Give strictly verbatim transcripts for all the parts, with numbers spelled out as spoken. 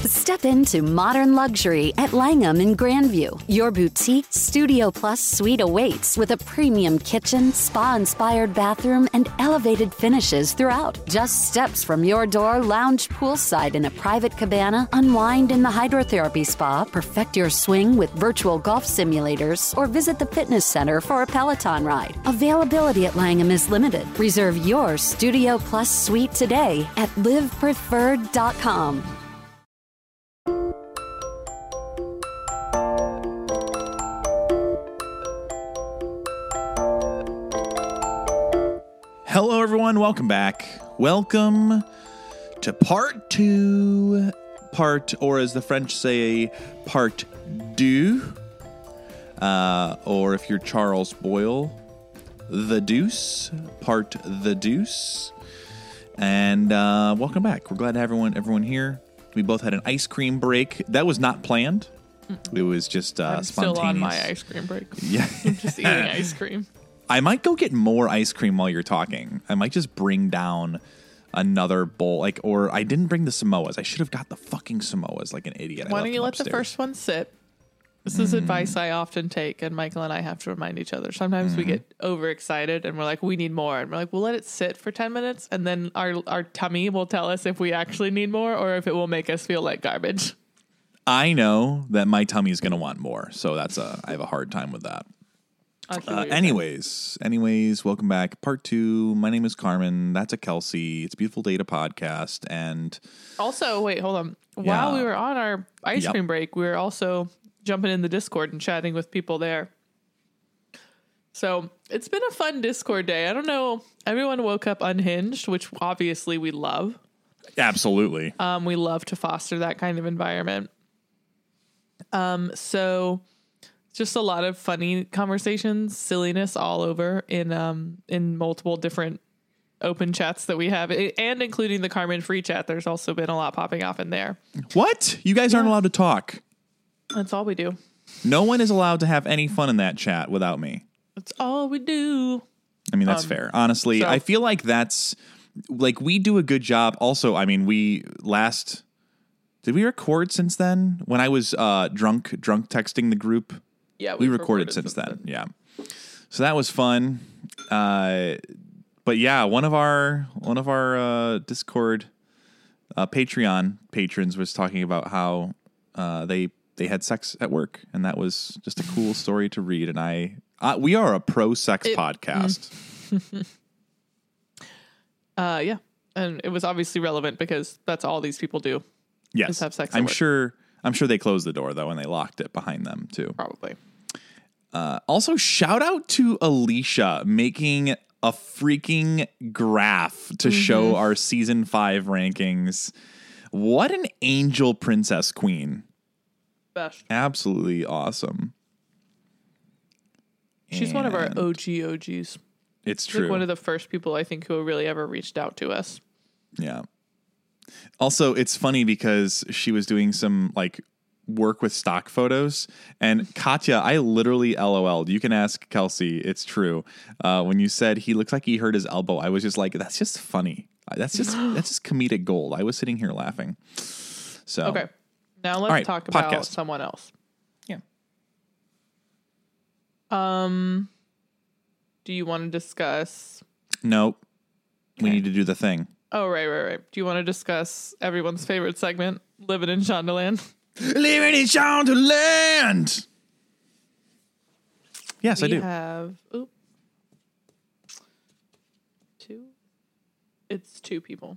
Step into modern luxury at Langham in Grandview. Your boutique Studio Plus suite awaits with a premium kitchen, spa-inspired bathroom, and elevated finishes throughout. Just steps from your door, lounge poolside in a private cabana, unwind in the hydrotherapy spa, perfect your swing with virtual golf simulators, or visit the fitness center for a Peloton ride. Availability at Langham is limited. Reserve your Studio Plus suite today at live preferred dot com. Hello, everyone. Welcome back. Welcome to part two, part, or as the French say, part deux, uh, or if you're Charles Boyle, the deuce, part the deuce. And uh, welcome back. We're glad to have everyone, everyone here. We both had an ice cream break. That was not planned. It was just uh, I'm spontaneous. still on my ice cream break. Yeah. I'm just eating ice cream. I might go get more ice cream while you're talking. I might just bring down another bowl. Like, or I didn't bring the Samoas. I should have got the fucking Samoas like an idiot. I Why left don't you them let upstairs. the first one sit? This is Mm. advice I often take, and Michael and I have to remind each other. Sometimes mm. we get overexcited and we're like, we need more. And we're like, we'll let it sit for ten minutes, and then our, our tummy will tell us if we actually need more or if it will make us feel like garbage. I know that my tummy is going to want more. So that's a, I have a hard time with that. Uh, anyways, anyways, welcome back. Part two. My name is Carmen. That's a Kelsey. It's Beautiful Data Podcast. And also, wait, hold on. While Yeah. we were on our ice Yep. cream break, we were also jumping in the Discord and chatting with people there. So it's been a fun Discord day. I don't know. Everyone woke up unhinged, which obviously we love. Absolutely. Um, we love to foster that kind of environment. Um, so just a lot of funny conversations, silliness all over in um in multiple different open chats that we have, and including the Carmen free chat. There's also been a lot popping off in there. What? You guys aren't Yeah. allowed to talk. That's all we do. No one is allowed to have any fun in that chat without me. That's all we do. I mean, that's Um, fair. Honestly, so- I feel like that's like we do a good job. Also, I mean, we last did we record since then? When I was uh, drunk, drunk texting the group. Yeah, We recorded, since then. Yeah. So that was fun. Uh, but yeah, one of our one of our uh, Discord uh, Patreon patrons was talking about how uh, they they had sex at work, and that was just a cool story to read. And I uh, we are a pro sex It- podcast. Uh, yeah, and it was obviously relevant because that's all these people do. Yes, Just have sex at I'm work. sure. I'm sure they closed the door though, and they locked it behind them too. Probably. Uh, also, shout out to Alicia making a freaking graph to Mm-hmm. show our season five rankings. What an angel princess queen. Best. Absolutely awesome. She's one of our And O G O Gs. It's She's true. like one of the first people I think who really ever reached out to us. Yeah. Also, it's funny because she was doing some like work with stock photos, and Katya, I literally LOL'd. You can ask Kelsey. It's true. Uh, when you said he looks like he hurt his elbow, I was just like, that's just funny. That's just that's just comedic gold. I was sitting here laughing. So Okay. Now let's right, talk about podcast. someone else. Yeah. Um, do you want to discuss? Nope. We Okay. need to do the thing. Oh, right, right, right. Do you want to discuss everyone's favorite segment, Living in Shondaland? Living in Shondaland. Yes, I we do. have oop, two. It's two people.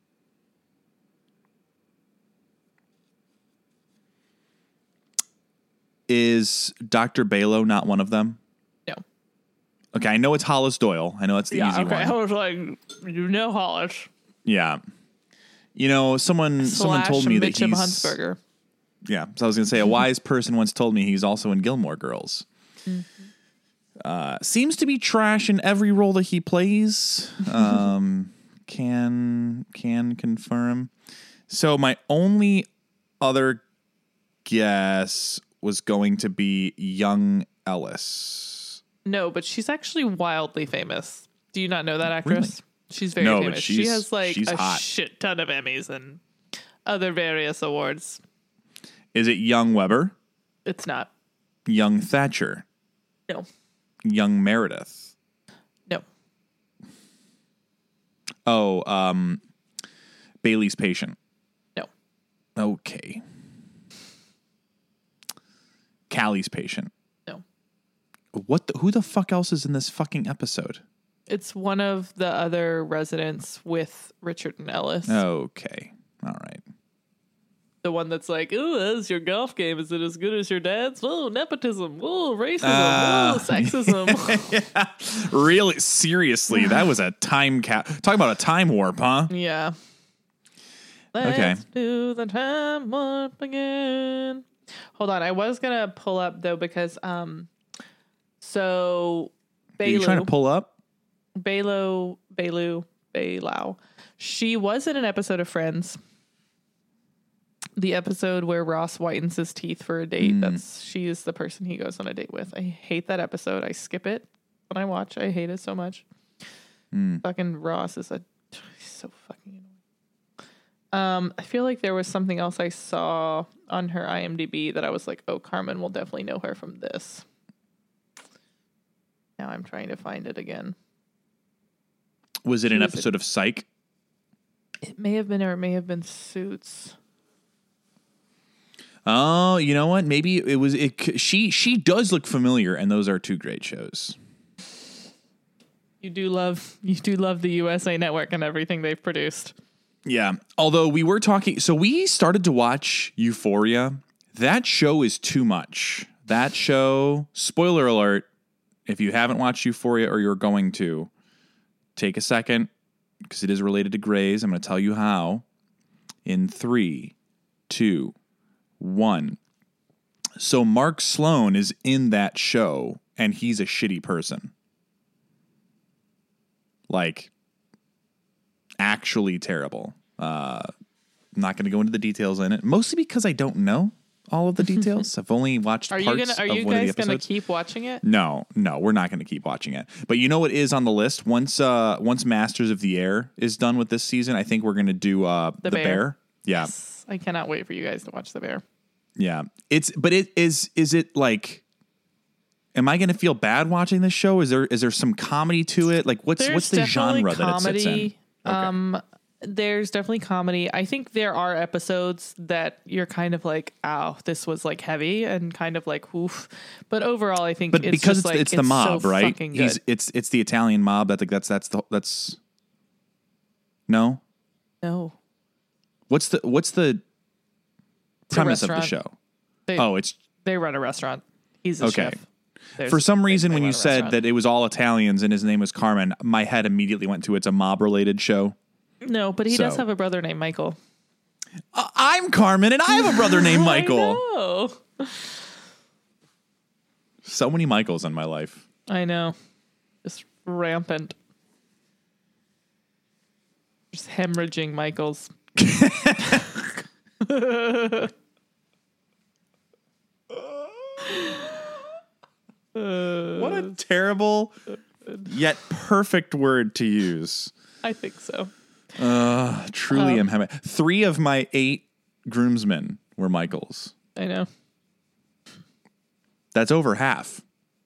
Is Doctor Balo not one of them? No. Okay, I know it's Hollis Doyle. I know that's the Yeah. easy Okay. one. I was like, you know, Hollis. Yeah. You know, someone someone Slash told me that Mitchum he's Huntsberger. Yeah, so I was going to say a wise person once told me he's also in Gilmore Girls. Mm-hmm. Uh, seems to be trash in every role that he plays. Um, can can confirm. So my only other guess was going to be Young Ellis. No, but she's actually wildly famous. Do you not know that actress? Really? She's very No, but famous. She she's- has like she's a hot. shit ton of Emmys, and other various awards. Is it young Weber? It's not. Young Thatcher? No. Young Meredith? No. Oh, um, Bailey's Patient? No. Okay. Callie's Patient? No. What? The, who the fuck else is in this fucking episode? It's one of the other residents with Richard and Ellis. Okay. All right. The one that's like, "Ooh, how's your golf game? Is it as good as your dad's? Oh, nepotism. Oh, racism. Uh, oh, sexism." Yeah. Really? Seriously? That was a time cap. Talk about a time warp, huh? Yeah. Let's Okay. do the time warp again. Hold on. I was going to pull up, though, because, um, so, Are you Bailu, trying to pull up? Bailu, Bailu, Bailau. She was in an episode of Friends. The episode where Ross whitens his teeth for a date. Mm. That's she is the person he goes on a date with. I hate that episode. I skip it when I watch. I hate it so much. Mm. Fucking Ross is a he's so fucking annoying. Um, I feel like there was something else I saw on her IMDb that I was like, oh, Carmen will definitely know her from this. Now I'm trying to find it again. Was it Who an is it? episode of Psych? It may have been, or it may have been Suits. Oh, you know what? Maybe it was it. She she does look familiar, and those are two great shows. You do love you do love the U S A Network and everything they've produced. Yeah. Although we were talking, so we started to watch Euphoria. That show is too much. That show. Spoiler alert: if you haven't watched Euphoria or you're going to, take a second because it is related to Grey's. I'm going to tell you how. In three, two. One. So Mark Sloan is in that show, and he's a shitty person. Like, actually terrible. Uh, I'm not going to go into the details in it, mostly because I don't know all of the details. I've only watched Are parts you gonna are of you one of the guys gonna episodes. keep watching it? No, no, we're not going to keep watching it. But you know what is on the list? Once uh, once Masters of the Air is done with this season, I think we're going to do uh, The the, Bear. Bear. Yeah. Yes. I cannot wait for you guys to watch The Bear. Yeah. It's but it is is it like am I going to feel bad watching this show? Is there is there some comedy to it? Like what's There's what's the definitely genre that it sits in? comedy. Um there's definitely comedy. I think there are episodes that you're kind of like, "Ow, this was like heavy," and kind of like, "Oof." But overall, I think But it's because just, it's, like, it's the mob, so right? fucking He's good. it's it's the Italian mob. I think that's that's the that's no. No. What's the what's the It's a premise of the restaurant. show? They, Oh, it's they run a restaurant. He's a Okay. chef. There's- for some they- reason they when run you a said restaurant. that it was all Italians and his name was Carmen, my head immediately went to it's a mob related show. No, but he does So- have a brother named Michael. Uh, I'm Carmen and I have a brother named Michael. I know. So many Michaels in my life. I know. Just rampant. Just hemorrhaging Michaels. What a terrible yet perfect word to use. I think so. Uh, truly Um, am. Hem- Three of my eight groomsmen were Michaels. I know. That's over half.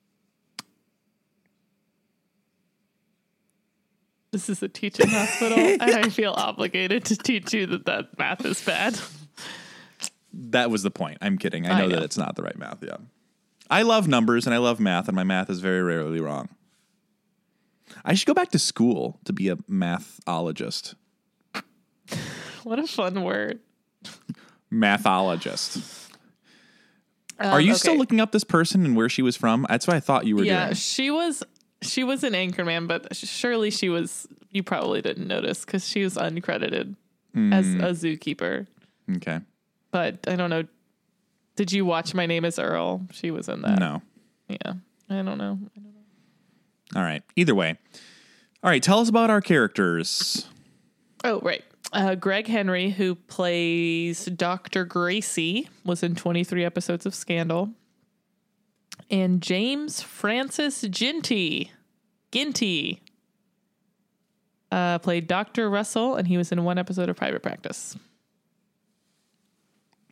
This is a teaching hospital, and I feel obligated to teach you that that math is bad. That was the point. I'm kidding. I I know, know. that it's not the right math. Yeah. I love numbers and I love math, and my math is very rarely wrong. I should go back to school to be a mathologist. What a fun word. Mathologist. Um, Are you okay. still looking up this person and where she was from? That's what I thought you were Yeah, doing. she was. She was an Anchorman, but surely she was. You probably didn't notice because she was uncredited as Mm. a zookeeper. Okay. But I don't know. Did you watch My Name Is Earl? She was in that. No. Yeah. I don't know. All right. Either way. All right. Tell us about our characters. Oh, right. Uh, Greg Henry, who plays Doctor Gracie, was in twenty-three episodes of Scandal. And James Francis Ginty, Ginty, uh, played Doctor Russell, and he was in one episode of Private Practice.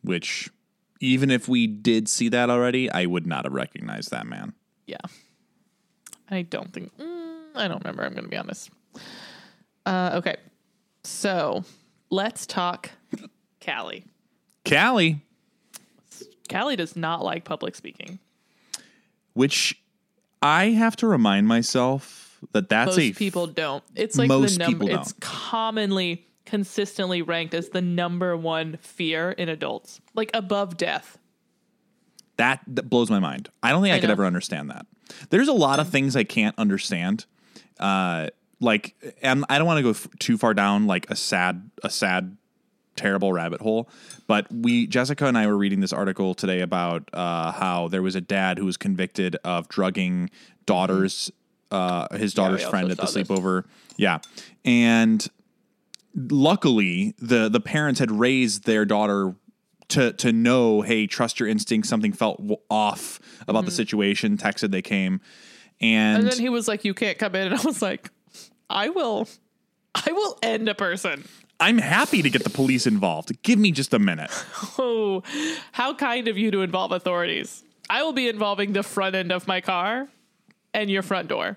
which even if we did see that already, I would not have recognized that man. Yeah. I don't think, mm, I don't remember. I'm going to be honest. Uh, okay. So let's talk Callie. Callie. Callie does not like public speaking. Which I have to remind myself that that's most a... people don't. It's like most the number. people It's don't. commonly, consistently ranked as the number one fear in adults, like above death. That, that blows my mind. I don't think I, I could know. ever understand that. There's a lot of things I can't understand. Uh, like, and I don't want to go f- too far down like a sad, a sad, terrible rabbit hole. But we, Jessica and I were reading this article today about uh, how there was a dad who was convicted of drugging daughters, uh, his daughter's we friend also at the saw this. sleepover. Yeah, and luckily the the parents had raised their daughter to to know, hey, trust your instincts. Something felt w- off about Mm-hmm. the situation. Texted, they came, and, And then he was like, "You can't come in," and I was like, "I will, I will end a person." I'm happy to get the police involved. Give me just a minute. Oh, how kind of you to involve authorities. I will be involving the front end of my car and your front door.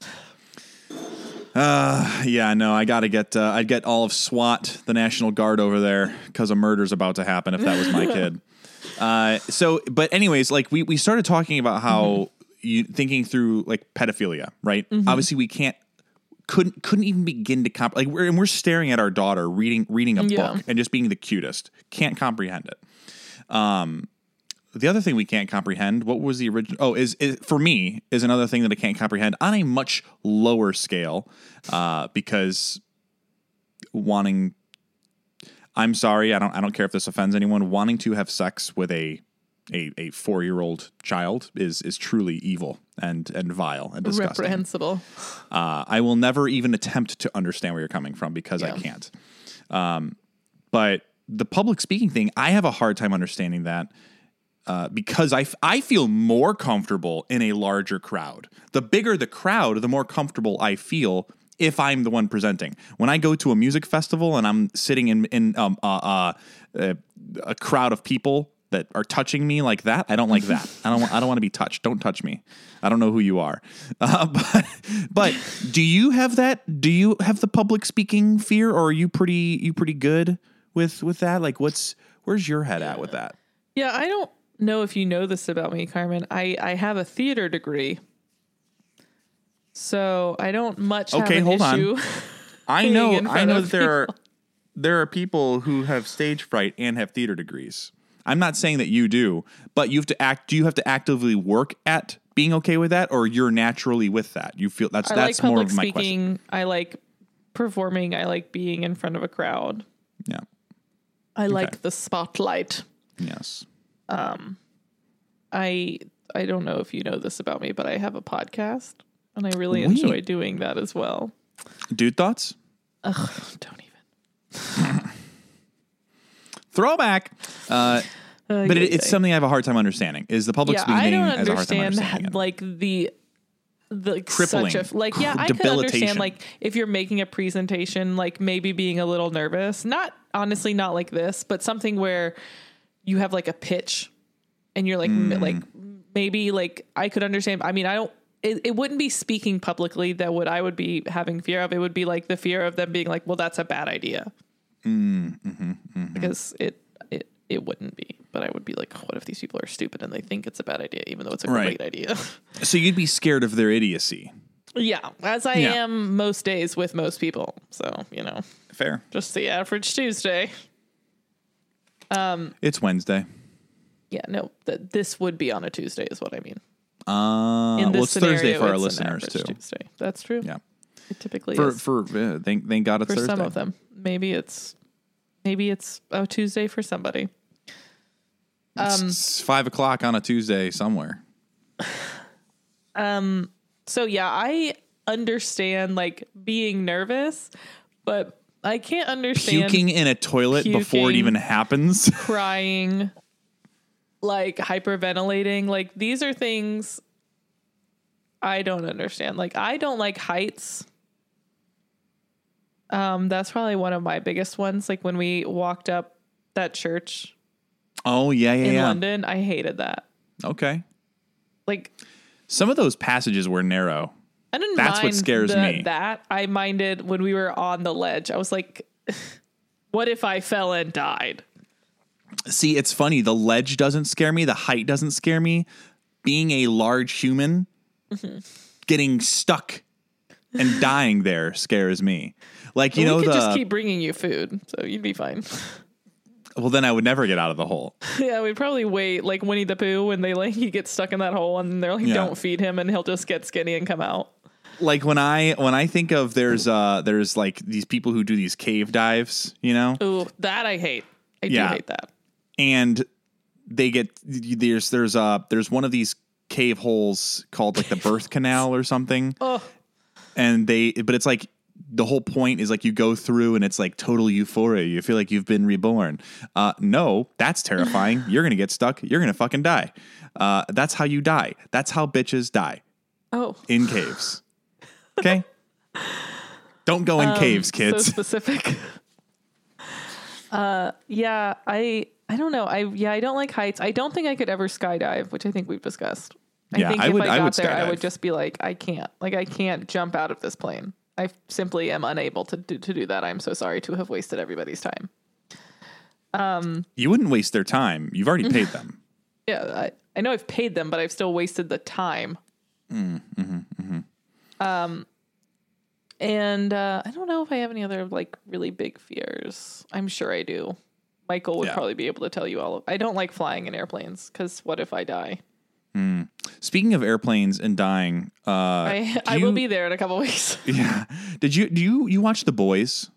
Yeah, no, I got to get, uh, I'd get all of SWAT, the National Guard over there because a murder's about to happen if that was my kid. Uh, so, but anyways, like we, we started talking about how Mm-hmm. you thinking through like pedophilia, right? Obviously we can't, couldn't, couldn't even begin to comp like we're, and we're staring at our daughter reading, reading a Yeah. book and just being the cutest. Can't comprehend it. Um, The other thing we can't comprehend, what was the original? Oh, is, is for me is another thing that I can't comprehend on a much lower scale, uh, because wanting, I'm sorry, I don't, I don't care if this offends anyone. Wanting to have sex with a, a, a four year old child is is truly evil and and vile and disgusting. Reprehensible. Uh, I will never even attempt to understand where you're coming from because I Yeah. can't. Um, but the public speaking thing, I have a hard time understanding that. Uh, because I, f- I feel more comfortable in a larger crowd. The bigger the crowd, the more comfortable I feel if I'm the one presenting. When I go to a music festival and I'm sitting in in um, uh, uh, a crowd of people that are touching me like that, I don't like that. I don't. I don't want to be touched. Don't touch me. I don't know who you are. Uh, but but do you have that? Do you have the public speaking fear, or are you pretty you pretty good with with that? Like, what's where's your head at with that? Yeah, I don't know if you know this about me, Carmen. I, I have a theater degree. So I don't much Okay, have an hold on. issue. I being know in I front know of that there are people. there are people who have stage fright and have theater degrees. I'm not saying that you do, but you have to act do you have to actively work at being okay with that, or you're naturally with that? You feel that's I that's like more public of my question. speaking. I like performing. I like being in front of a crowd. Yeah. I like the spotlight. Yes. I I don't know if you know this about me, but I have a podcast and I really Wait. enjoy doing that as well. Dude thoughts? Ugh, don't even. Throwback. Uh, Uh, but yeah, it, it's yeah. something I have a hard time understanding. Is the public Yeah, speaking I thing don't as a hard time understand understanding it. like the the like, Crippling. such a like yeah I could Debilitation. understand like if you're making a presentation like maybe being a little nervous, not honestly not like this, but something where you have like a pitch and you're like m- like maybe like I could understand. I mean I don't it, it wouldn't be speaking publicly that would I would be having fear of. It would be like the fear of them being like, well, that's a bad idea. Mm, mm-hmm, mm-hmm. Because it it it wouldn't be, but I would be like, what if these people are stupid and they think it's a bad idea, even though it's a Right. great idea? So you'd be scared of their idiocy. Yeah, as I Yeah. am most days with most people. So, you know, Fair. just the average Tuesday. It's Wednesday. Yeah, no, th- this would be on a Tuesday is what I mean. Uh, In this well, it's scenario, Thursday for our it's an listeners average too. Tuesday. That's true. Yeah. It typically For is. for uh, thank thank God it's For Thursday. some of them. Maybe it's maybe it's a Tuesday for somebody. It's, it's five o'clock on a Tuesday somewhere. So yeah, I understand like being nervous, but I can't understand Puking in a toilet before it puking. even happens. crying, like hyperventilating. Like these are things I don't understand. Like I don't like heights. Um, that's probably one of my biggest ones. Like when we walked up that church Oh, yeah, yeah, in yeah. London. I hated that. Okay. Like, some of those passages were narrow. I didn't That's mind what scares the, me. That I minded when we were on the ledge. I was like, what if I fell and died? See, it's funny. The ledge doesn't scare me. The height doesn't scare me. Being a large human, mm-hmm. getting stuck and dying there scares me. Like, you well, know, we could the, just keep bringing you food, so you'd be fine. Well, then I would never get out of the hole. Yeah, we'd probably wait like Winnie the Pooh when they like he gets stuck in that hole and they're like, Yeah. don't feed him, and he'll just get skinny and come out. Like when I when I think of there's uh there's like these people who do these cave dives, you know? Ooh, that I hate. I Yeah. do hate that. And they get there's there's uh there's one of these cave holes called like the birth canal or something. Oh. And they but it's like the whole point is like you go through and it's like total euphoria. You feel like you've been reborn. Uh no, that's terrifying. You're gonna get stuck. You're gonna fucking die. Uh that's how you die. That's how bitches die. Oh. In caves. Okay? Don't go in um, caves, kids. So specific. uh yeah, I I don't know. I yeah, I don't like heights. I don't think I could ever skydive, which I think we've discussed. I Yeah, think I if would- I I got would there, I skydive. would just be like, I can't. Like I can't jump out of this plane. I simply am unable to do, to do that. I'm so sorry to have wasted everybody's time. Um, You wouldn't waste their time. You've already paid them. Yeah, I, I know I've paid them, but I've still wasted the time. Mm, mm-hmm, mm-hmm. Um, and uh, I don't know if I have any other like really big fears. I'm sure I do. Michael would Yeah. probably be able to tell you all of. I don't like flying in airplanes because what if I die? Mm. Speaking of airplanes and dying, uh, I do I will you- be there in a couple weeks. Yeah. Did you do you you watch The Boys?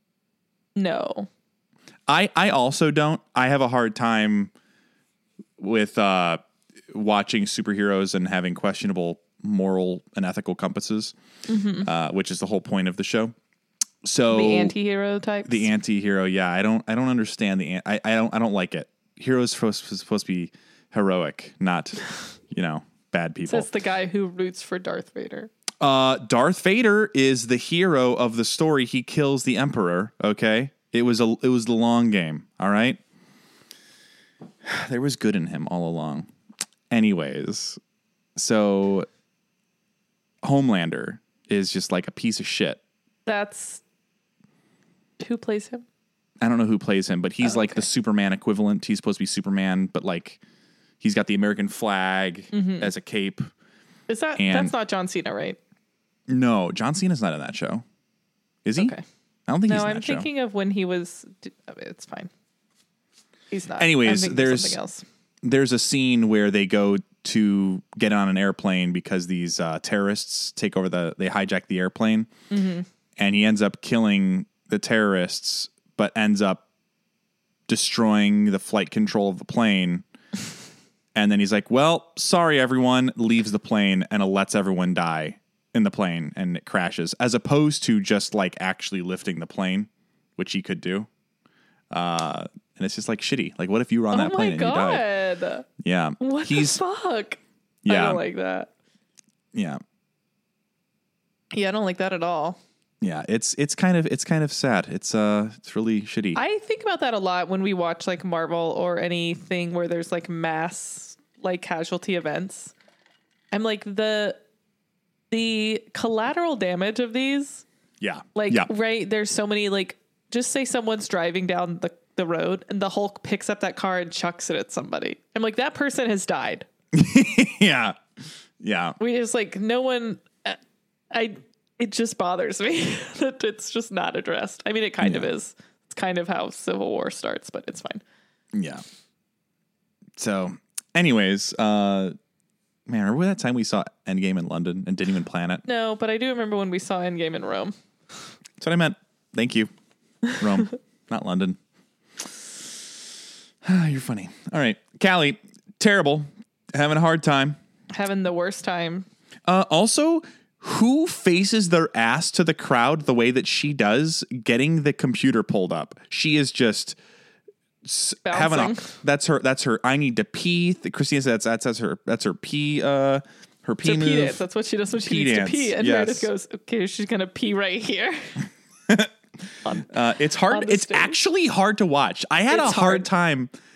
No. I I also don't. I have a hard time with uh, watching superheroes and having questionable moral and ethical compasses, Mm-hmm. uh, which is the whole point of the show. So The anti-hero types. the anti-hero, yeah, I don't I don't understand the an- I I don't I don't like it. Heroes supposed supposed to be heroic, not you know bad people. Says the guy who roots for Darth Vader. Uh, Darth Vader is the hero of the story. He kills the Emperor. Okay, it was a it was the long game. All right, there was good in him all along. Anyways, so Homelander is just like a piece of shit. That's who plays him. I don't know who plays him, but he's Oh, like okay. the Superman equivalent. He's supposed to be Superman, but like he's got the American flag Mm-hmm. as a cape. Is that And- that's not John Cena, right? No, John Cena's not in that show. Is he? Okay. I don't think No, he's in I'm that show. thinking of when he was. It's fine. He's not. Anyways, I'm thinking of there's- something else. There's a scene where they go to get on an airplane because these uh, terrorists take over the, they hijack the airplane, Mm-hmm. and he ends up killing the terrorists, but ends up destroying the flight control of the plane. And then he's like, well, sorry, everyone, leaves the plane and lets everyone die in the plane, and it crashes, as opposed to just like actually lifting the plane, which he could do. Uh, and it's just like shitty. Like, what if you were on Oh that my plane and you died? god! Yeah. What He's, the fuck? Yeah. I don't like that. yeah. Yeah, I don't like that at all. Yeah. It's, it's kind of, it's kind of sad. It's, uh, it's really shitty. I think about that a lot when we watch like Marvel or anything where there's like mass like casualty events. I'm like the the collateral damage of these. yeah. Like yeah. right, there's so many like just say someone's driving down the, the road and the Hulk picks up that car and chucks it at somebody. I'm like, that person has died. yeah. Yeah. We just like no one I it just bothers me that it's just not addressed. I mean it kind of Yeah. is. It's kind of how Civil War starts, but it's fine. Yeah. So, anyways, uh, man, remember that time we saw Endgame in London and didn't even plan it? No, but I do remember when we saw Endgame in Rome. That's what I meant. Thank you. Rome, not London. You're funny. All right. Callie, terrible. Having a hard time. Having the worst time. Uh, also, who faces their ass to the crowd the way that she does, getting the computer pulled up? She is just s- having a. Bouncing. That's her. That's her. I need to pee. Christina says that's that's her. That's her pee. Uh, her pee It's her move. pee dance. That's what she does when she Pee needs dance, to pee. And yes. Meredith goes, okay, she's going to pee right here. Uh, it's On hard. the It's stage. actually hard to watch. I had It's a hard hard. time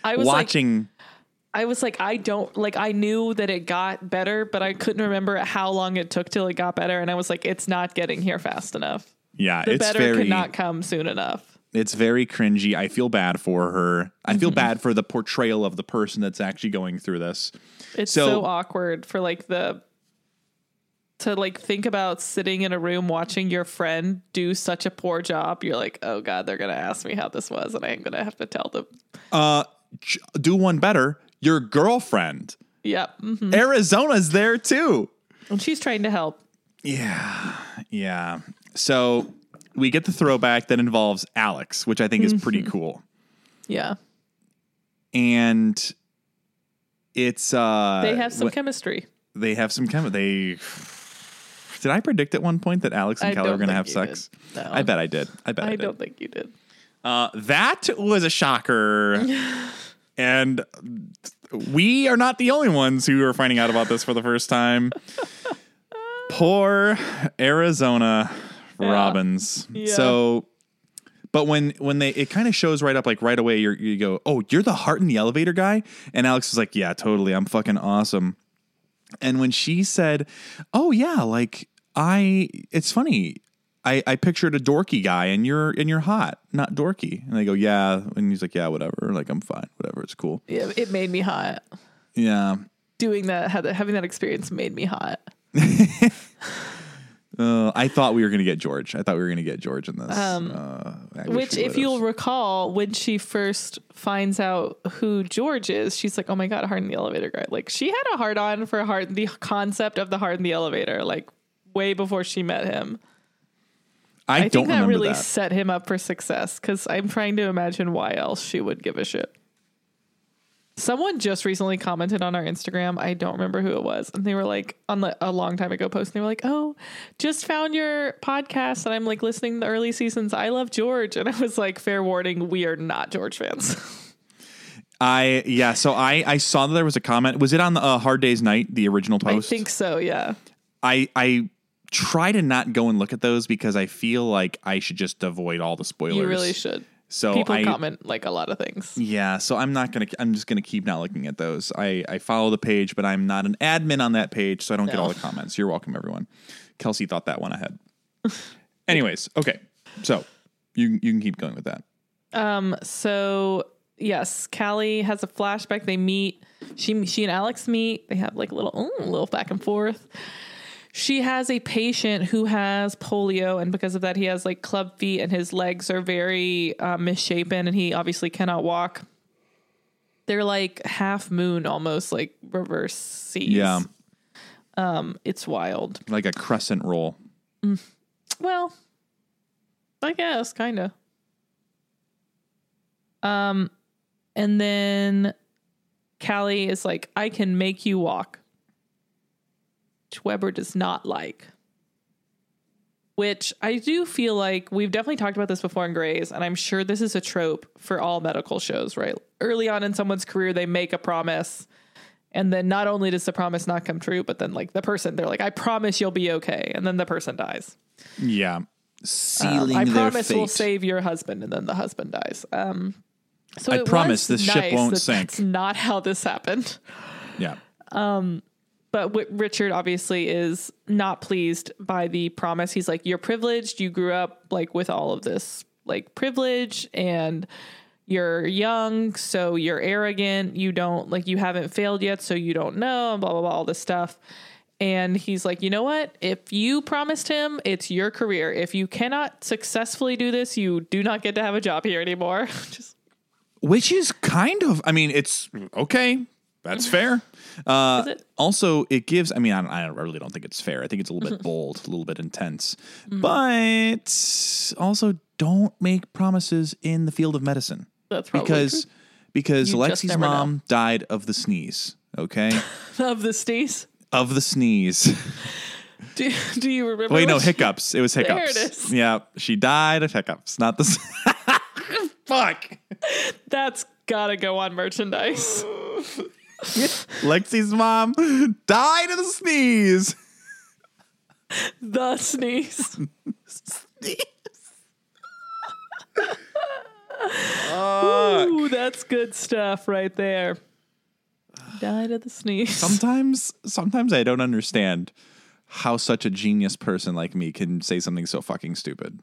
I was watching. Like, I was like, I don't like, I knew that it got better, but I couldn't remember how long it took till it got better. And I was like, it's not getting here fast enough. Yeah, the it's better very, could not come soon enough. It's very cringy. I feel bad for her. I feel mm-hmm. bad for the portrayal of the person that's actually going through this. It's so, so awkward for like the, to like think about sitting in a room watching your friend do such a poor job. You're like, oh God, they're going to ask me how this was. And I'm going to have to tell them. Uh, do one better. Your girlfriend. Yep. Mm-hmm. Arizona's there too. And she's trying to help. Yeah. Yeah. So we get the throwback that involves Alex, which I think is pretty cool. Yeah. And it's uh they have some wh- chemistry. They have some chemistry. They Did I predict at one point that Alex and I Kelly were going to have you sex? No. I bet I did. I bet I, I did. don't think you did. Uh that was a shocker. And we are not the only ones who are finding out about this for the first time. Poor Arizona yeah. Robbins. Yeah. So, but when when they it kind of shows right up, like right away, you're, you go, oh, you're the heart in the elevator guy, and Alex is like, yeah, totally, I'm fucking awesome. And when she said, oh yeah, like I, it's funny. I, I pictured a dorky guy and you're and you're hot, not dorky. And they go, yeah. And he's like, yeah, whatever. Like, I'm fine. Whatever. It's cool. Yeah, it made me hot. Yeah. Doing that, having that experience made me hot. uh, I thought we were going to get George. I thought we were going to get George in this. Um, uh, which, if you'll recall, when she first finds out who George is, she's like, oh my God, Heart in the Elevator guy. Like, she had a hard on for heart, the concept of the Heart in the Elevator, like way before she met him. I, I don't think that remember really that. set him up for success because I'm trying to imagine why else she would give a shit. Someone just recently commented on our Instagram. I don't remember who it was. And they were like, on the, a long time ago post, and they were like, oh, just found your podcast. And I'm like listening to the early seasons. I love George. And I was like, fair warning, we are not George fans. I, yeah. So I, I saw that there was a comment. Was it on the uh, Hard Day's Night, the original post? I think so. Yeah. I, I, try to not go and look at those because I feel like I should just avoid all the spoilers. You really should. So people I, comment like a lot of things. Yeah, so I'm not gonna. I'm just gonna keep not looking at those. I I follow the page, but I'm not an admin on that page, so I don't no. get all the comments. You're welcome, everyone. Kelsey thought that one ahead. Anyways, okay, so you you can keep going with that. Um. So yes, Callie has a flashback. They meet. She she and Alex meet. They have like a little mm, little back and forth. She has a patient who has polio, and because of that, he has like club feet and his legs are very uh, misshapen, and he obviously cannot walk. They're like half moon, almost like reverse C's. Yeah. Um, it's wild. Like a crescent roll. Mm. Well, I guess, kind of. Um, and then Callie is like, I can make you walk. Which Weber does not like. Which I do feel like we've definitely talked about this before in Grey's, and I'm sure this is a trope for all medical shows, right? Early on in someone's career, they make a promise, and then not only does the promise not come true, but then like the person, they're like, I promise you'll be okay, and then the person dies. Yeah. Sealing um, I their promise fate. we'll save your husband, and then the husband dies. Um, so I it promise was this nice ship won't that sink. That's not how this happened. Yeah. Um, but w- Richard obviously is not pleased by the promise. He's like, you're privileged. You grew up like with all of this like privilege, and you're young, so you're arrogant. You don't like, you haven't failed yet, so you don't know, blah, blah, blah, all this stuff. And he's like, you know what? If you promised him, it's your career. If you cannot successfully do this, you do not get to have a job here anymore. Just Which is kind of, I mean, it's okay. That's fair. Uh, it? Also, it gives, I mean, I, don't, I really don't think it's fair. I think it's a little bit bold, a little bit intense. Mm-hmm. But also, don't make promises in the field of medicine. That's probably because true. Because Lexi's mom know. died of the sneeze, okay? Of the sneeze? Of the sneeze. do, do you remember? Wait, no, she, hiccups. It was hiccups. There it is. Yeah, she died of hiccups, not the... Fuck. That's gotta go on merchandise. Lexi's mom died of the sneeze. The sneeze. Sneeze. Ooh, that's good stuff right there. Died of the sneeze. Sometimes, sometimes I don't understand how such a genius person like me can say something so fucking stupid.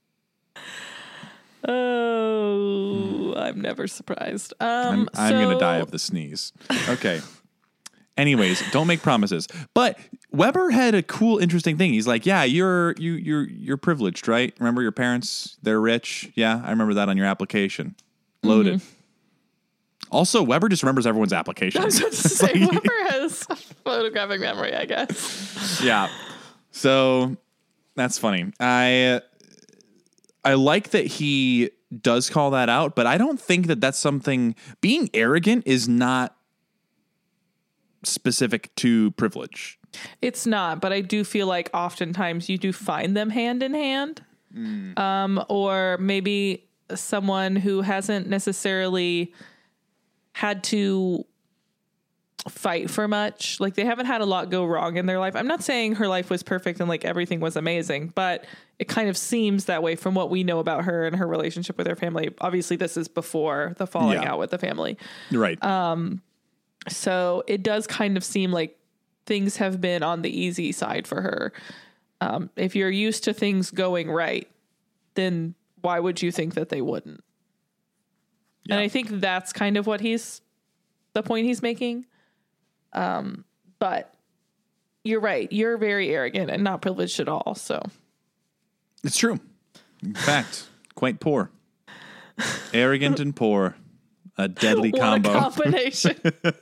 Oh, I'm never surprised. Um, I'm, I'm so, going to die of the sneeze. Okay. Anyways, don't make promises. But Weber had a cool, interesting thing. He's like, "Yeah, you're you you're you're privileged, right? Remember your parents? They're rich. Yeah, I remember that on your application. Loaded." Mm-hmm. Also, Weber just remembers everyone's application. I was about to say, like, Weber has photographic memory, I guess. Yeah. So that's funny. I I like that he does call that out, but I don't think that that's something. Being arrogant is not specific to privilege. It's not, but I do feel like oftentimes you do find them hand in hand. Mm. Um, or maybe someone who hasn't necessarily had to fight for much. Like, they haven't had a lot go wrong in their life. I'm not saying her life was perfect and like everything was amazing, but it kind of seems that way from what we know about her and her relationship with her family. Obviously, this is before the falling yeah. out with the family. Right. Um, so it does kind of seem like things have been on the easy side for her. Um, if you're used to things going right, then why would you think that they wouldn't? Yeah. And I think that's kind of what he's, the point he's making. Um, but you're right. You're very arrogant and not privileged at all. So it's true. In fact, quite poor. Arrogant and poor. A deadly what combo. A combination.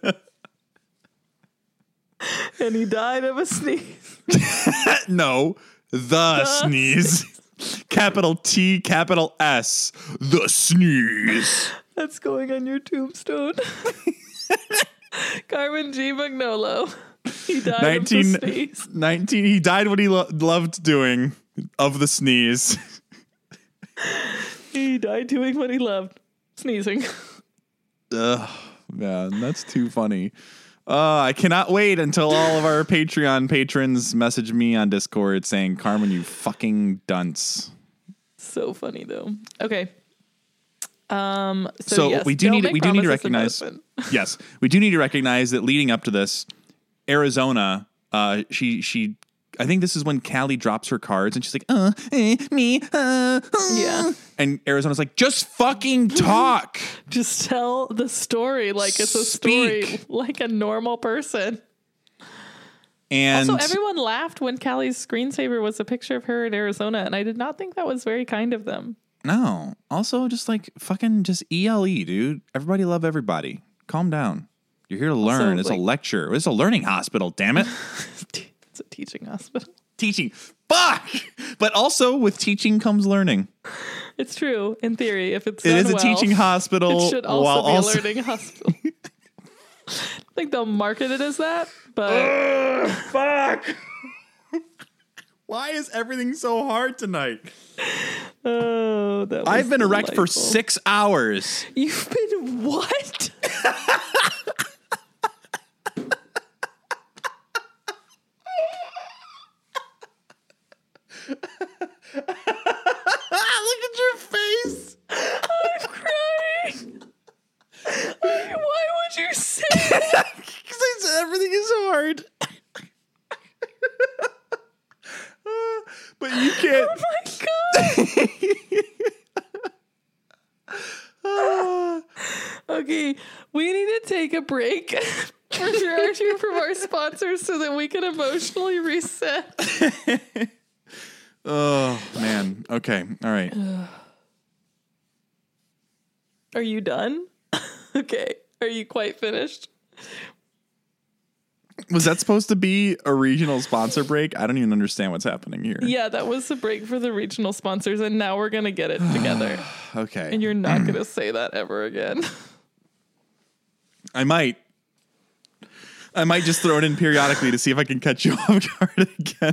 And he died of a sneeze. No, the, the sneeze. sneeze. Capital T, capital S. The sneeze. That's going on your tombstone. Carmen G. Magnolo. He died nineteen, of the sneeze. nineteen He died what he lo- loved doing, of the sneeze. He died doing what he loved, sneezing. Ugh, man, that's too funny. Uh, I cannot wait until all of our Patreon patrons message me on Discord saying, "Carmen, you fucking dunce." So funny though. Okay. Um. So, so yes, we do need we do need to recognize. Yes, we do need to recognize that leading up to this, Arizona, uh, she she. I think this is when Callie drops her cards and she's like, uh, eh, me, uh, uh. Yeah. And Arizona's like, just fucking talk. Just tell the story like it's a Speak. story, like a normal person. And also, everyone laughed when Callie's screensaver was a picture of her in Arizona, and I did not think that was very kind of them. No. Also, just like fucking just E L E, dude. Everybody love everybody. Calm down. You're here to learn. Also, it's like, a lecture. It's a learning hospital, damn it. It's a teaching hospital. Teaching. Fuck! But also, with teaching comes learning. It's true. In theory, if it's It done is a well, teaching hospital. It should also while be also- a learning hospital. I think they'll market it as that, but... Ugh, fuck! Why is everything so hard tonight? Oh, that was I've been erect delightful. for six hours. You've been what? Look at your face. I'm crying. Why would you say that? Because I said everything is hard. uh, but you can't. Oh my god. Okay, we need to take a break for sure from our sponsors so that we can emotionally reset. Oh, man. Okay. All right. Are you done? Okay. Are you quite finished? Was that supposed to be a regional sponsor break? I don't even understand what's happening here. Yeah, that was the break for the regional sponsors, and now we're going to get it together. Okay. And you're not going to say that ever again. I might. I might just throw it in periodically to see if I can catch you off guard again.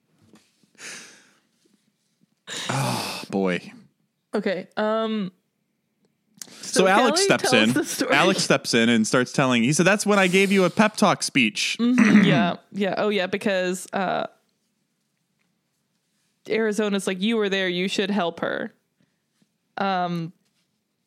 Oh, boy. Okay. Um. So, So, Alex Kelly steps tells in. the story. Alex steps in and starts telling. He said, "That's when I gave you a pep talk speech." Mm-hmm, yeah. Yeah. Oh, yeah. Because uh, Arizona's like, you were there. You should help her. Um,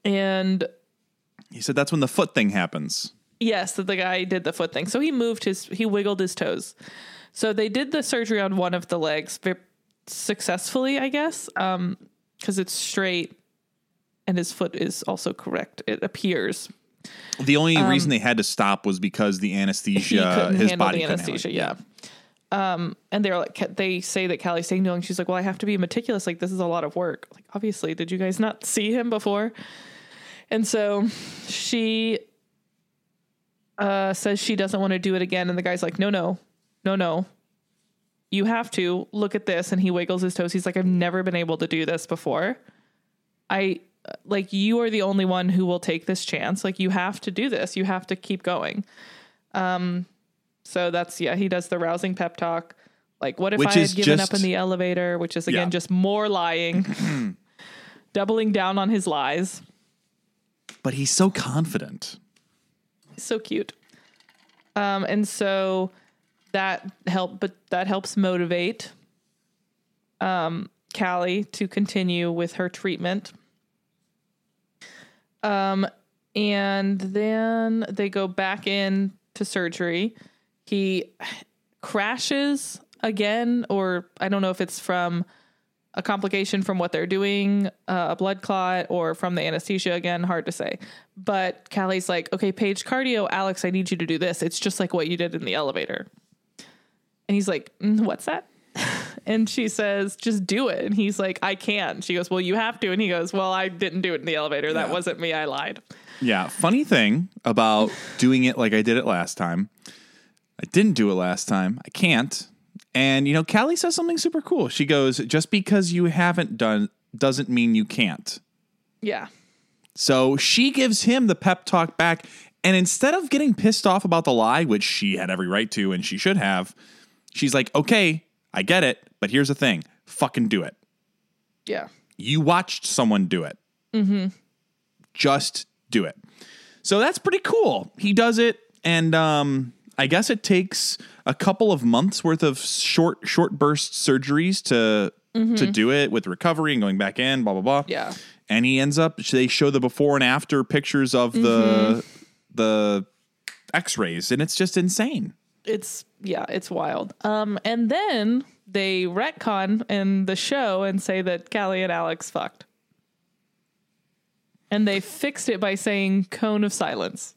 And he said that's when the foot thing happens. yes, that the guy did the foot thing. So he moved his, he wiggled his toes. So they did the surgery on one of the legs very successfully, I guess, um, because it's straight and his foot is also correct. It appears. The only um, reason they had to stop was because the anesthesia, his body the anesthesia, yeah. Um, and they're like, they say that Callie's saying no, and she's like, well, I have to be meticulous. Like, this is a lot of work. Like, obviously, did you guys not see him before? And so she uh, says she doesn't want to do it again. And the guy's like, no, no, no, no. You have to look at this. And he wiggles his toes. He's like, I've never been able to do this before. I like, you are the only one who will take this chance. Like, you have to do this. You have to keep going. Um, So that's, yeah, he does the rousing pep talk. Like, what if which I had given just, up in the elevator, which is, again, yeah. just more lying, doubling down on his lies. But he's so confident. He's so cute. Um, and so that help, but that helps motivate um, Callie to continue with her treatment. Um, and then they go back in to surgery. He crashes again, or I don't know if it's from a complication from what they're doing, uh, a blood clot, or from the anesthesia again, hard to say. But Callie's like, okay, Paige, cardio, Alex, I need you to do this. It's just like what you did in the elevator. And he's like, mm, what's that? And she says, just do it. And he's like, I can't. She goes, well, you have to. And he goes, well, I didn't do it in the elevator. That yeah. wasn't me. I lied. Yeah. Funny thing about doing it like I did it last time. I didn't do it last time. I can't. And, you know, Callie says something super cool. She goes, just because you haven't done doesn't mean you can't. Yeah. So she gives him the pep talk back. And instead of getting pissed off about the lie, which she had every right to and she should have, she's like, okay, I get it. But here's the thing. Fucking do it. Yeah. You watched someone do it. Mm-hmm. Just do it. So that's pretty cool. He does it. And, um... I guess it takes a couple of months worth of short, short burst surgeries to mm-hmm. to do it with recovery and going back in, blah, blah, blah. Yeah. And he ends up, they show the before and after pictures of the mm-hmm. the x-rays, and it's just insane. It's, yeah, it's wild. Um, and then they retcon in the show and say that Callie and Alex fucked. And they fixed it by saying cone of silence.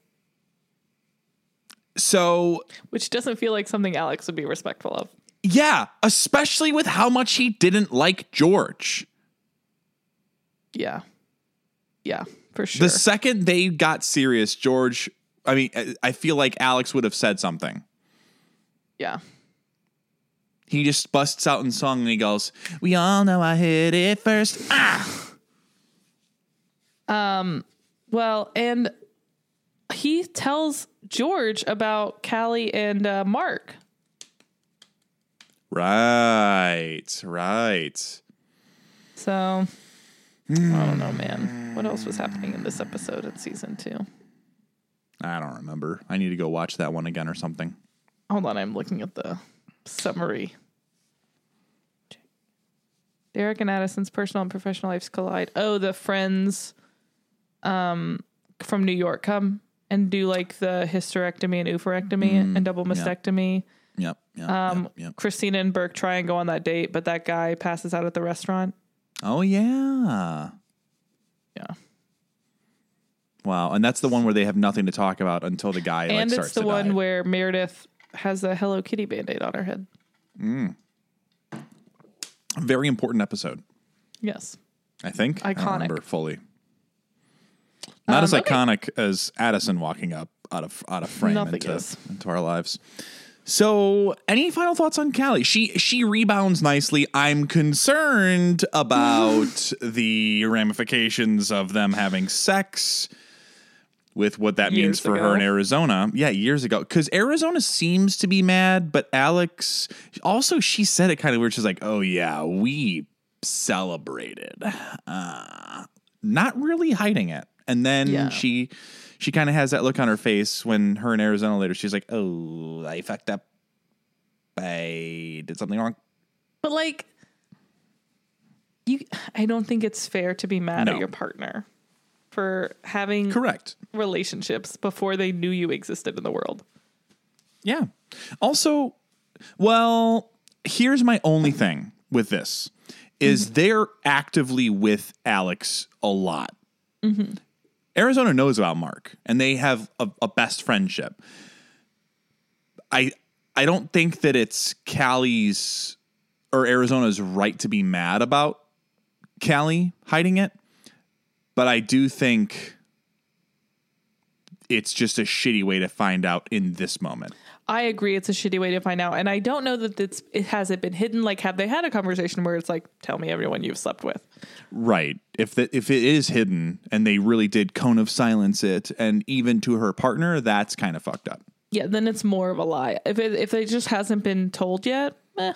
So, which doesn't feel like something Alex would be respectful of. Yeah, especially with how much he didn't like George. Yeah. Yeah, for sure. The second they got serious, George, I mean, I feel like Alex would have said something. Yeah. He just busts out in song and he goes, we all know I hit it first. Ah! Um, well, and he tells George about Callie and uh, Mark. Right, right. So, mm. I don't know, man. What else was happening in this episode of season two? I don't remember. I need to go watch that one again or something. Hold on, I'm looking at the summary. Derek and Addison's personal and professional lives collide. Oh, the friends um, from New York come and do like the hysterectomy and oophorectomy mm, and double mastectomy. Yep. yep, um, yep, yep. Christina and Burke try and go on that date, but that guy passes out at the restaurant. Oh, yeah. Yeah. Wow. And that's the one where they have nothing to talk about until the guy and like, starts to And it's the one die. where Meredith has a Hello Kitty Band-Aid on her head. Mm. Very important episode. Yes. I think. Iconic. I don't remember fully. Not um, as iconic okay. as Addison walking up out of out of frame into, into our lives. So, any final thoughts on Callie? She she rebounds nicely. I'm concerned about the ramifications of them having sex with what that years means for ago. her in Arizona. Yeah, years ago. Because Arizona seems to be mad, but Alex, also she said it kind of weird. She's like, oh yeah, we celebrated. Uh, not really hiding it. And then yeah. she she kind of has that look on her face when her in Arizona later, she's like, oh, I fucked up. I did something wrong. But like, you, I don't think it's fair to be mad no. at your partner for having Correct. relationships before they knew you existed in the world. Yeah. Also, well, here's my only thing with this is mm-hmm. they're actively with Alex a lot. Mm-hmm. Arizona knows about Mark, and they have a, a best friendship. I I don't think that it's Callie's or Arizona's right to be mad about Callie hiding it, but I do think it's just a shitty way to find out in this moment. I agree. It's a shitty way to find out. And I don't know that it's, it hasn't been hidden. Like, have they had a conversation where it's like, tell me everyone you've slept with? Right. If the, if it is hidden and they really did cone of silence it, and even to her partner, that's kind of fucked up. Yeah, then it's more of a lie. If it, if it just hasn't been told yet, eh.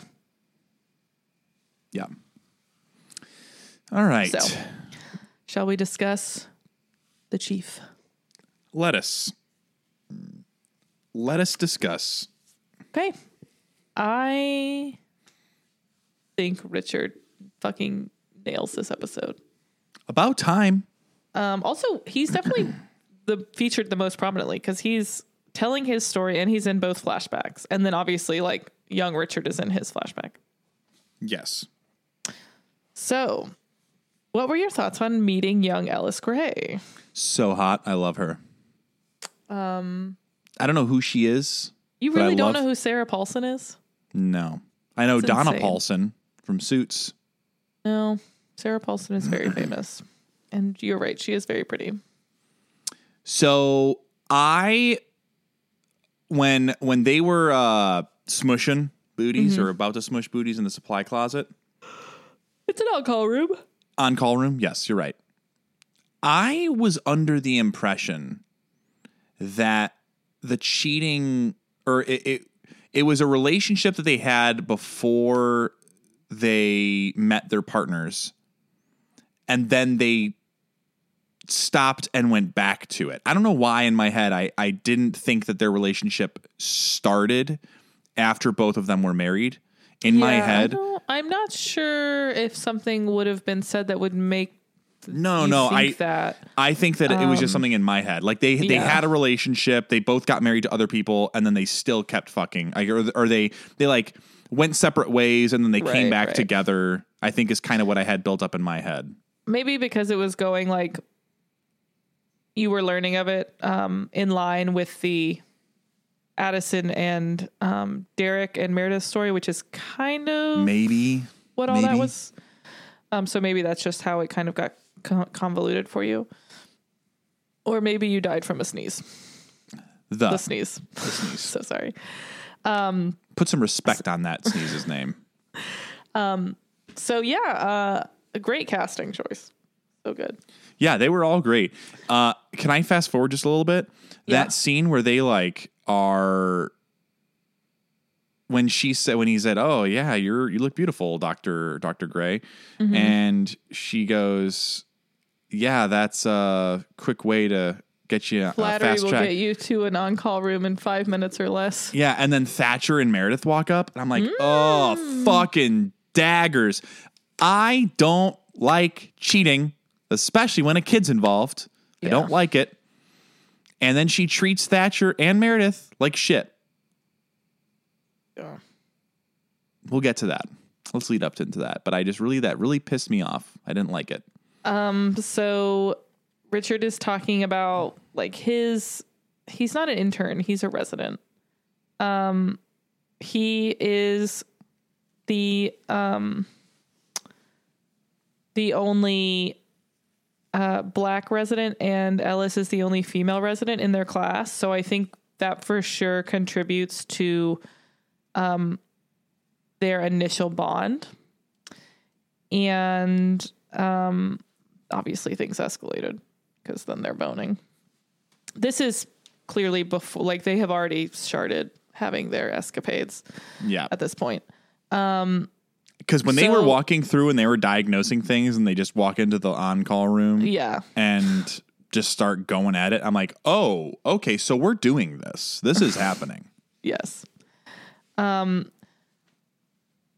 Yeah. All right. So, shall we discuss the chief? Let us. Let us discuss. Okay. I think Richard fucking nails this episode. About time. Um, also, he's definitely the featured the most prominently because he's telling his story and he's in both flashbacks. And then obviously, like, young Richard is in his flashback. Yes. So, what were your thoughts on meeting young Alice Gray? So hot. I love her. Um... I don't know who she is. You really don't love... know who Sarah Paulson is? No. I know it's Donna insane. Paulson from Suits. No. Sarah Paulson is very famous. And you're right. She is very pretty. So I, when when they were uh, smushing booties mm-hmm. or about to smush booties in the supply closet. It's an on-call room. On-call room? Yes, you're right. I was under the impression that the cheating, or it, it it was a relationship that they had before they met their partners, and then they stopped and went back to it. I don't know why in my head I, I didn't think that their relationship started after both of them were married. In yeah, my head, I'm not sure if something would have been said that would make No, no, I that. I think that um, it was just something in my head. Like they they yeah. had a relationship, they both got married to other people, and then they still kept fucking. Like, or, or they they like went separate ways, and then they right, came back right. together. I think is kind of what I had built up in my head. Maybe because it was going like you were learning of it um, in line with the Addison and um, Derek and Meredith story, which is kind of maybe what all maybe. that was. Um, so maybe that's just how it kind of got convoluted for you, or maybe you died from a sneeze. The, the sneeze. The sneeze. So sorry. Um, Put some respect on that sneeze's name. Um. So yeah, uh, a great casting choice. So good. Yeah, they were all great. Uh, can I fast forward just a little bit? Yeah. That scene where they like are. When she said, when he said, "Oh yeah, you're you look beautiful, Doctor Doctor Gray," mm-hmm. and she goes, "Yeah, that's a quick way to get you a Flattery fast will track. get you to an on-call room in five minutes or less." Yeah, and then Thatcher and Meredith walk up, and I'm like, mm. "Oh, fucking daggers! I don't like cheating, especially when a kid's involved. Yeah. I don't like it." And then she treats Thatcher and Meredith like shit. Yeah. We'll get to that. Let's lead up to, into that. But I just really, that really pissed me off. I didn't like it. Um, so Richard is talking about like his, he's not an intern. He's a resident. Um, he is the, um, the only, uh, black resident, and Ellis is the only female resident in their class. So I think that for sure contributes to, um, their initial bond. And, um, obviously things escalated because then they're boning. This is clearly before, like they have already started having their escapades. Yeah. At this point. Um, because when so, they were walking through and they were diagnosing things and they just walk into the on-call room. Yeah. And just start going at it. I'm like, oh, okay. So we're doing this. This is happening. Yes. Um,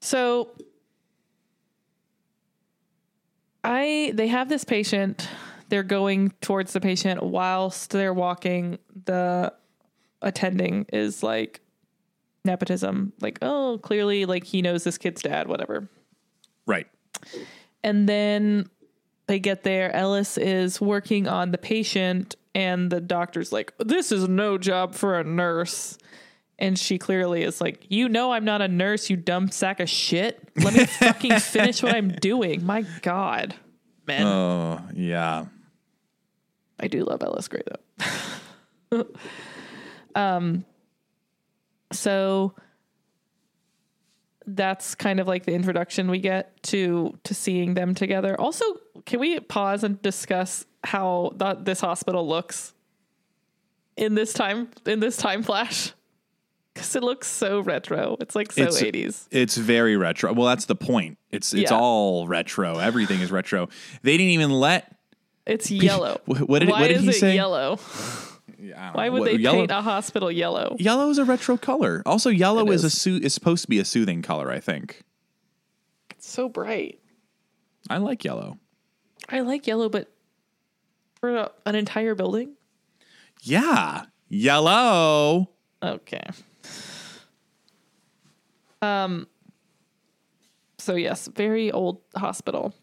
so I, they have this patient they're going towards the patient. Whilst they're walking, the attending is like nepotism. Like, oh, clearly, like, he knows this kid's dad, whatever. Right. And then they get there. Ellis is working on the patient, and the doctor's like, this is no job for a nurse. And she clearly is like, you know, I'm not a nurse, you dumb sack of shit. Let me fucking finish what I'm doing. My God, man. Oh, yeah. I do love Ellis Gray, though. um, so that's kind of like the introduction we get to to seeing them together. Also, can we pause and discuss how th- this hospital looks in this time in this time flash? Because it looks so retro. It's like so it's, eighties. It's very retro. Well, that's the point. It's it's Yeah. all retro. Everything is retro. They didn't even let. It's yellow. What did, Why what did is he it say? yellow? Yeah, Why would what, they yellow, paint a hospital yellow? Yellow is a retro color. Also, yellow It is. is. a soo- is supposed to be a soothing color, I think. It's so bright. I like yellow. I like yellow, but for a, an entire building? Yeah, yellow. Okay. Um. So yes, very old hospital.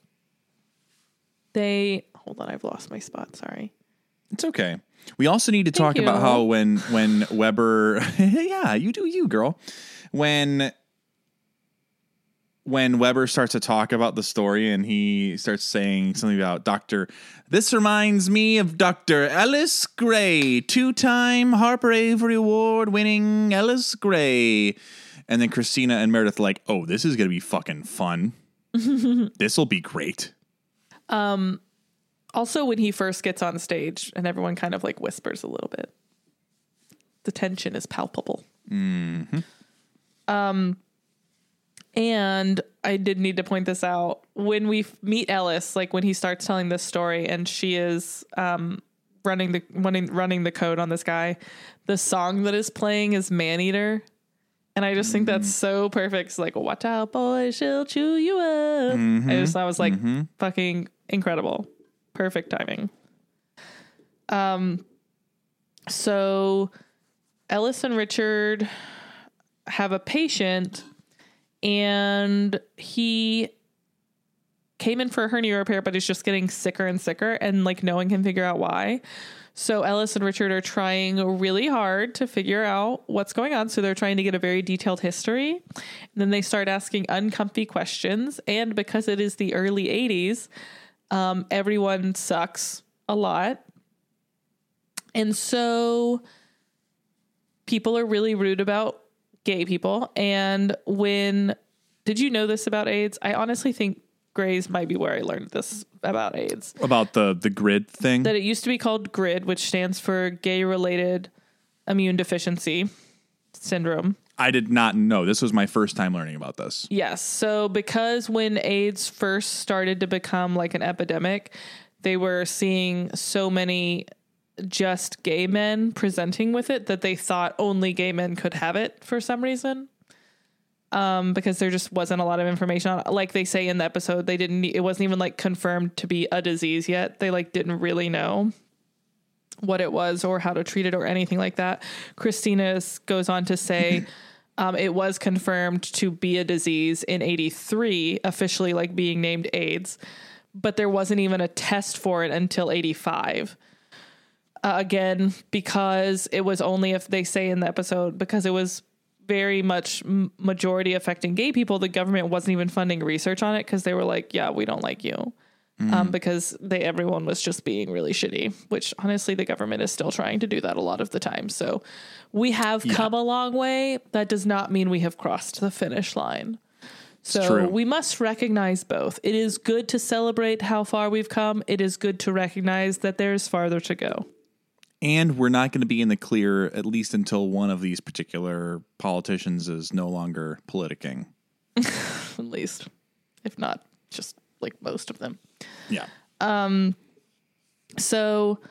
They hold on. I've lost my spot. Sorry. It's okay. We also need to Thank talk about you. how when when Weber, yeah, you do you, girl. When when Weber starts to talk about the story and he starts saying something about Doctor, this reminds me of Doctor Ellis Gray, two-time Harper Avery Award winning Ellis Gray. And then Christina and Meredith are like, oh, this is going to be fucking fun. This will be great. Um. Also, when he first gets on stage and everyone kind of like whispers a little bit, the tension is palpable. Mm-hmm. Um, and I did need to point this out when we f- meet Ellis, like when he starts telling this story and she is um, running the running, running the code on this guy. The song that is playing is Maneater. And I just think that's so perfect. It's like, watch out, boy, she'll chew you up. Mm-hmm. I just thought it was like Mm-hmm. fucking incredible. Perfect timing. Um, so Ellis and Richard have a patient, and he came in for a hernia repair, but he's just getting sicker and sicker, and like no one can figure out why. So Ellis and Richard are trying really hard to figure out what's going on. So they're trying to get a very detailed history. And then they start asking uncomfy questions. And because it is the early eighties, Um, everyone sucks a lot. And so people are really rude about gay people. And when, did you know this about AIDS? I honestly think Grey's might be where I learned this about AIDS. About the, the grid thing? That it used to be called GRID, which stands for Gay Related Immune Deficiency Syndrome. I did not know. This was my first time learning about this. Yes. So because when AIDS first started to become like an epidemic, they were seeing so many just gay men presenting with it that they thought only gay men could have it for some reason. Um, because there just wasn't a lot of information on it. Like they say in the episode, they didn't, it wasn't even like confirmed to be a disease yet. They like didn't really know what it was or how to treat it or anything like that. Christina goes on to say, Um, it was confirmed to be a disease in eighty-three, officially like being named AIDS, but there wasn't even a test for it until eighty-five. Uh, again, because it was only, if they say in the episode, because it was very much m- majority affecting gay people, the government wasn't even funding research on it because they were like, yeah, we don't like you. Mm. Um, because they everyone was just being really shitty, which honestly the government is still trying to do that a lot of the time. So we have Yeah. come a long way. That does not mean we have crossed the finish line. So true. we must recognize both. It is good to celebrate how far we've come. It is good to recognize that there's farther to go. And we're not going to be in the clear, at least until one of these particular politicians is no longer politicking. At least, if not just like most of them. Yeah. Um. So,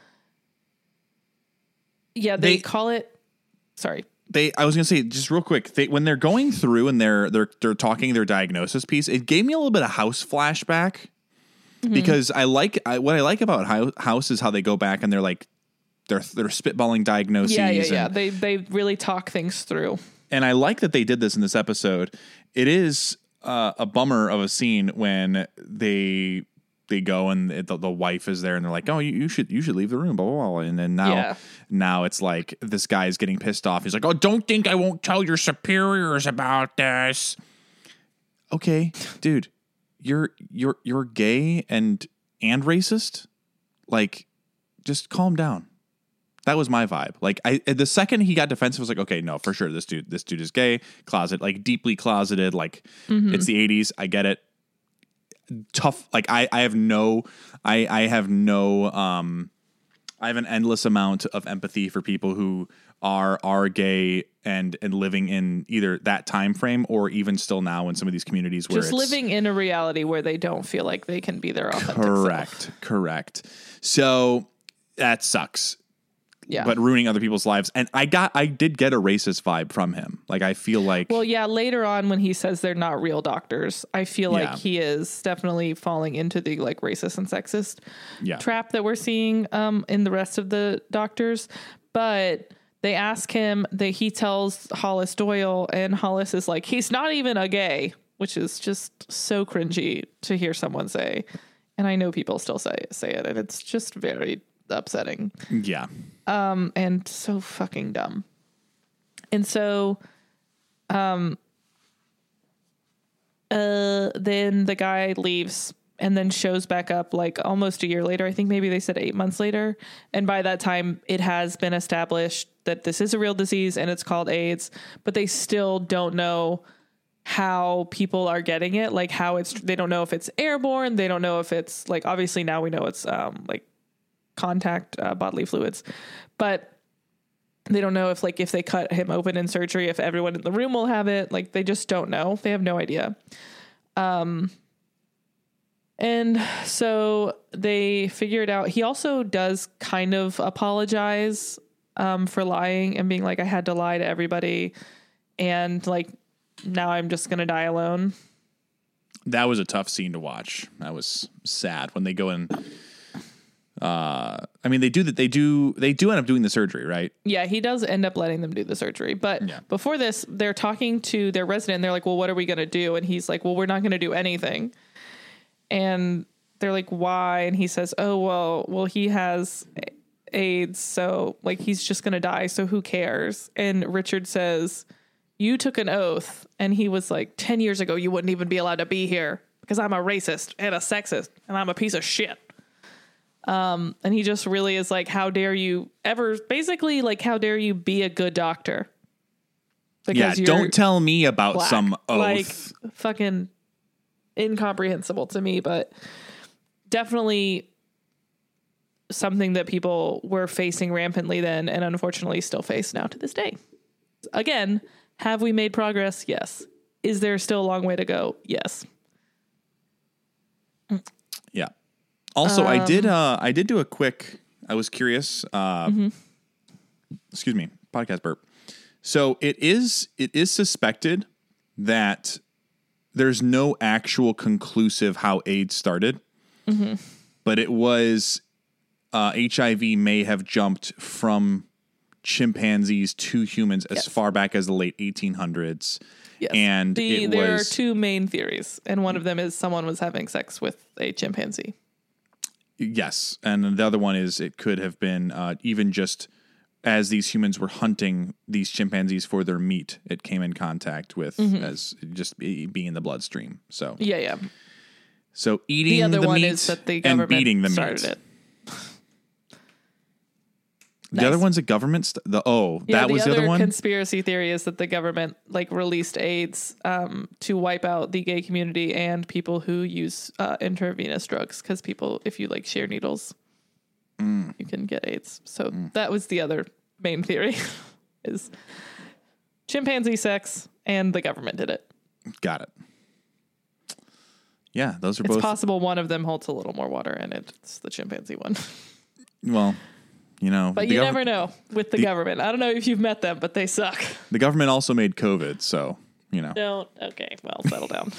yeah, they, They- call it. Sorry. They, I was going to say just real quick, they, when they're going through and they're, they're, they're talking their diagnosis piece, it gave me a little bit of House flashback. Mm-hmm. Because I like I, what I like about Hou- House is how they go back and they're like they're they're spitballing diagnoses. Yeah, yeah, and, yeah. They they really talk things through. And I like that they did this in this episode. It is uh, a bummer of a scene when they they go and the, the wife is there and they're like, oh, you, you should you should leave the room, blah blah blah. And then now Yeah. now it's like this guy's getting pissed off. He's like, oh, don't think I won't tell your superiors about this. Okay, dude. You're you're you're gay and and racist. Like, just calm down. That was my vibe. Like, I the second he got defensive, I was like, okay, no, for sure, this dude this dude is gay, closet, like deeply closeted. Like, mm-hmm. It's the eighties. I get it. Tough. Like, I I have no I I have no um I have an endless amount of empathy for people who are are gay and and living in either that time frame or even still now in some of these communities where just it's living in a reality where they don't feel like they can be their authentic correct, self. correct. So that sucks. Yeah, but ruining other people's lives. And I got, I did get a racist vibe from him. Like, I feel like, well, yeah. Later on, when he says they're not real doctors, I feel Yeah. like he is definitely falling into the like racist and sexist yeah, trap that we're seeing um, in the rest of the doctors. But they ask him that he tells Hollis Doyle, and Hollis is like, he's not even a gay, which is just so cringy to hear someone say. And I know people still say say it, and it's just very upsetting. yeah, Um, and so fucking dumb. And so, um, uh, then the guy leaves and then shows back up like almost a year later. I think maybe they said eight months later. And by that time it has been established that this is a real disease and it's called AIDS, but they still don't know how people are getting it. Like how it's, they don't know if it's airborne. They don't know if it's like, obviously now we know it's, um, like, contact uh, bodily fluids, but they don't know if like if they cut him open in surgery, if everyone in the room will have it. Like they just don't know. They have no idea. Um, and so they figure it out. He also does kind of apologize um, for lying and being like, I had to lie to everybody. And like, now I'm just going to die alone. that was a tough scene to watch. That was sad when they go in. Uh, I mean, they do that. They do. They do end up doing the surgery, right? Yeah, he does end up letting them do the surgery. But Yeah. before this, they're talking to their resident. And they're like, well, what are we going to do? And he's like, well, we're not going to do anything. And they're like, why? And he says, oh, well, well, he has AIDS. So like, he's just going to die. So who cares? And Richard says, you took an oath. And he was like, ten years ago, you wouldn't even be allowed to be here because I'm a racist and a sexist and I'm a piece of shit. Um, and he just really is like, how dare you ever, basically like, how dare you be a good doctor? Yeah, don't tell me about black. some oath. Like, fucking incomprehensible to me, but definitely something that people were facing rampantly then and unfortunately still face now to this day. Again, have we made progress? Yes. Is there still a long way to go? Yes. Yeah. Also, Um, I did. Uh, I did do a quick. I was curious. Uh, Mm-hmm. Excuse me, podcast burp. So it is. It is suspected that there's no actual conclusive how AIDS started, Mm-hmm. but it was uh, H I V may have jumped from chimpanzees to humans as Yes. far back as the late eighteen hundreds. Yes. And the, it there was, are two main theories, and one of them is someone was having sex with a chimpanzee. Yes, and the other one is it could have been uh, even just as these humans were hunting these chimpanzees for their meat, it came in contact with Mm-hmm. as just be, being in the bloodstream. So Yeah, yeah. so eating The other the one meat is that the and government beating the started meat. it. The Nice. other one's a government. St- the oh, Yeah, that was the other other one. conspiracy theory is that the government like released AIDS um, to wipe out the gay community and people who use uh, intravenous drugs because people, if you like share needles, Mm. you can get AIDS. So that was the other main theory is chimpanzee sex and the government did it. Got it. Yeah, those are It's both. possible one of them holds a little more water and it's the chimpanzee one. Well, you know, But the you gov- never know with the, the- government. I don't know if you've met them, but they suck. The government also made COVID, so you know. Don't. Okay, well, settle down.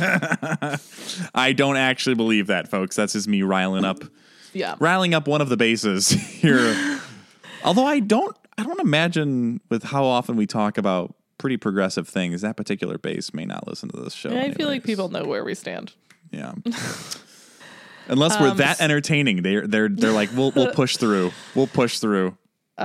I don't actually believe that, folks. That's just me riling up, Yeah. riling up one of the bases here. Although I don't, I don't imagine with how often we talk about pretty progressive things, that particular base may not listen to this show. I anyways. feel like people know where we stand. Yeah. Unless we're Um, that entertaining, they're they're they're like, we'll we'll push through. We'll push through.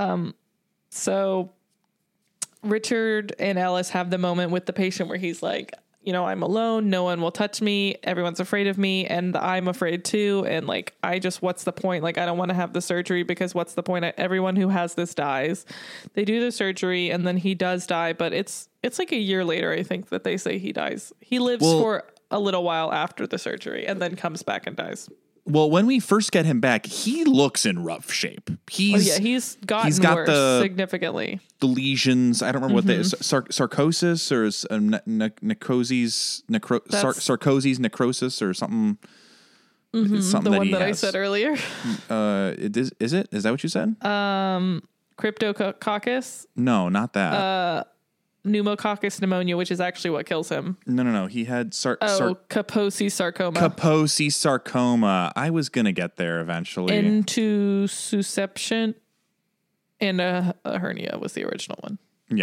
So Richard and Ellis have the moment with the patient where he's like, you know, I'm alone. No one will touch me. Everyone's afraid of me. And I'm afraid too. And like, I just, what's the point? Like, I don't want to have the surgery because what's the point? Everyone who has this dies. They do the surgery and then he does die. But it's, it's like a year later, I think, that they say he dies. He lives Well- for a little while after the surgery and then comes back and dies. Well, when we first get him back, he looks in rough shape. He's Oh, yeah, he's gotten he's got worse the- significantly. the lesions. I don't remember what they sar- sarcosis or s- um, ne- ne- necrosis, necro- sar- That's- sarcosis, necrosis, or something. It's something The that one he that I has. said earlier. Uh, it is is it? Is that what you said? Cryptococcus, no, not that. pneumococcus pneumonia, which is actually what kills him. no, no, no. He had sar- Oh, sar- Kaposi sarcoma. Kaposi sarcoma. I was gonna get there eventually. Into susception and a, a hernia was the original one. Yeah.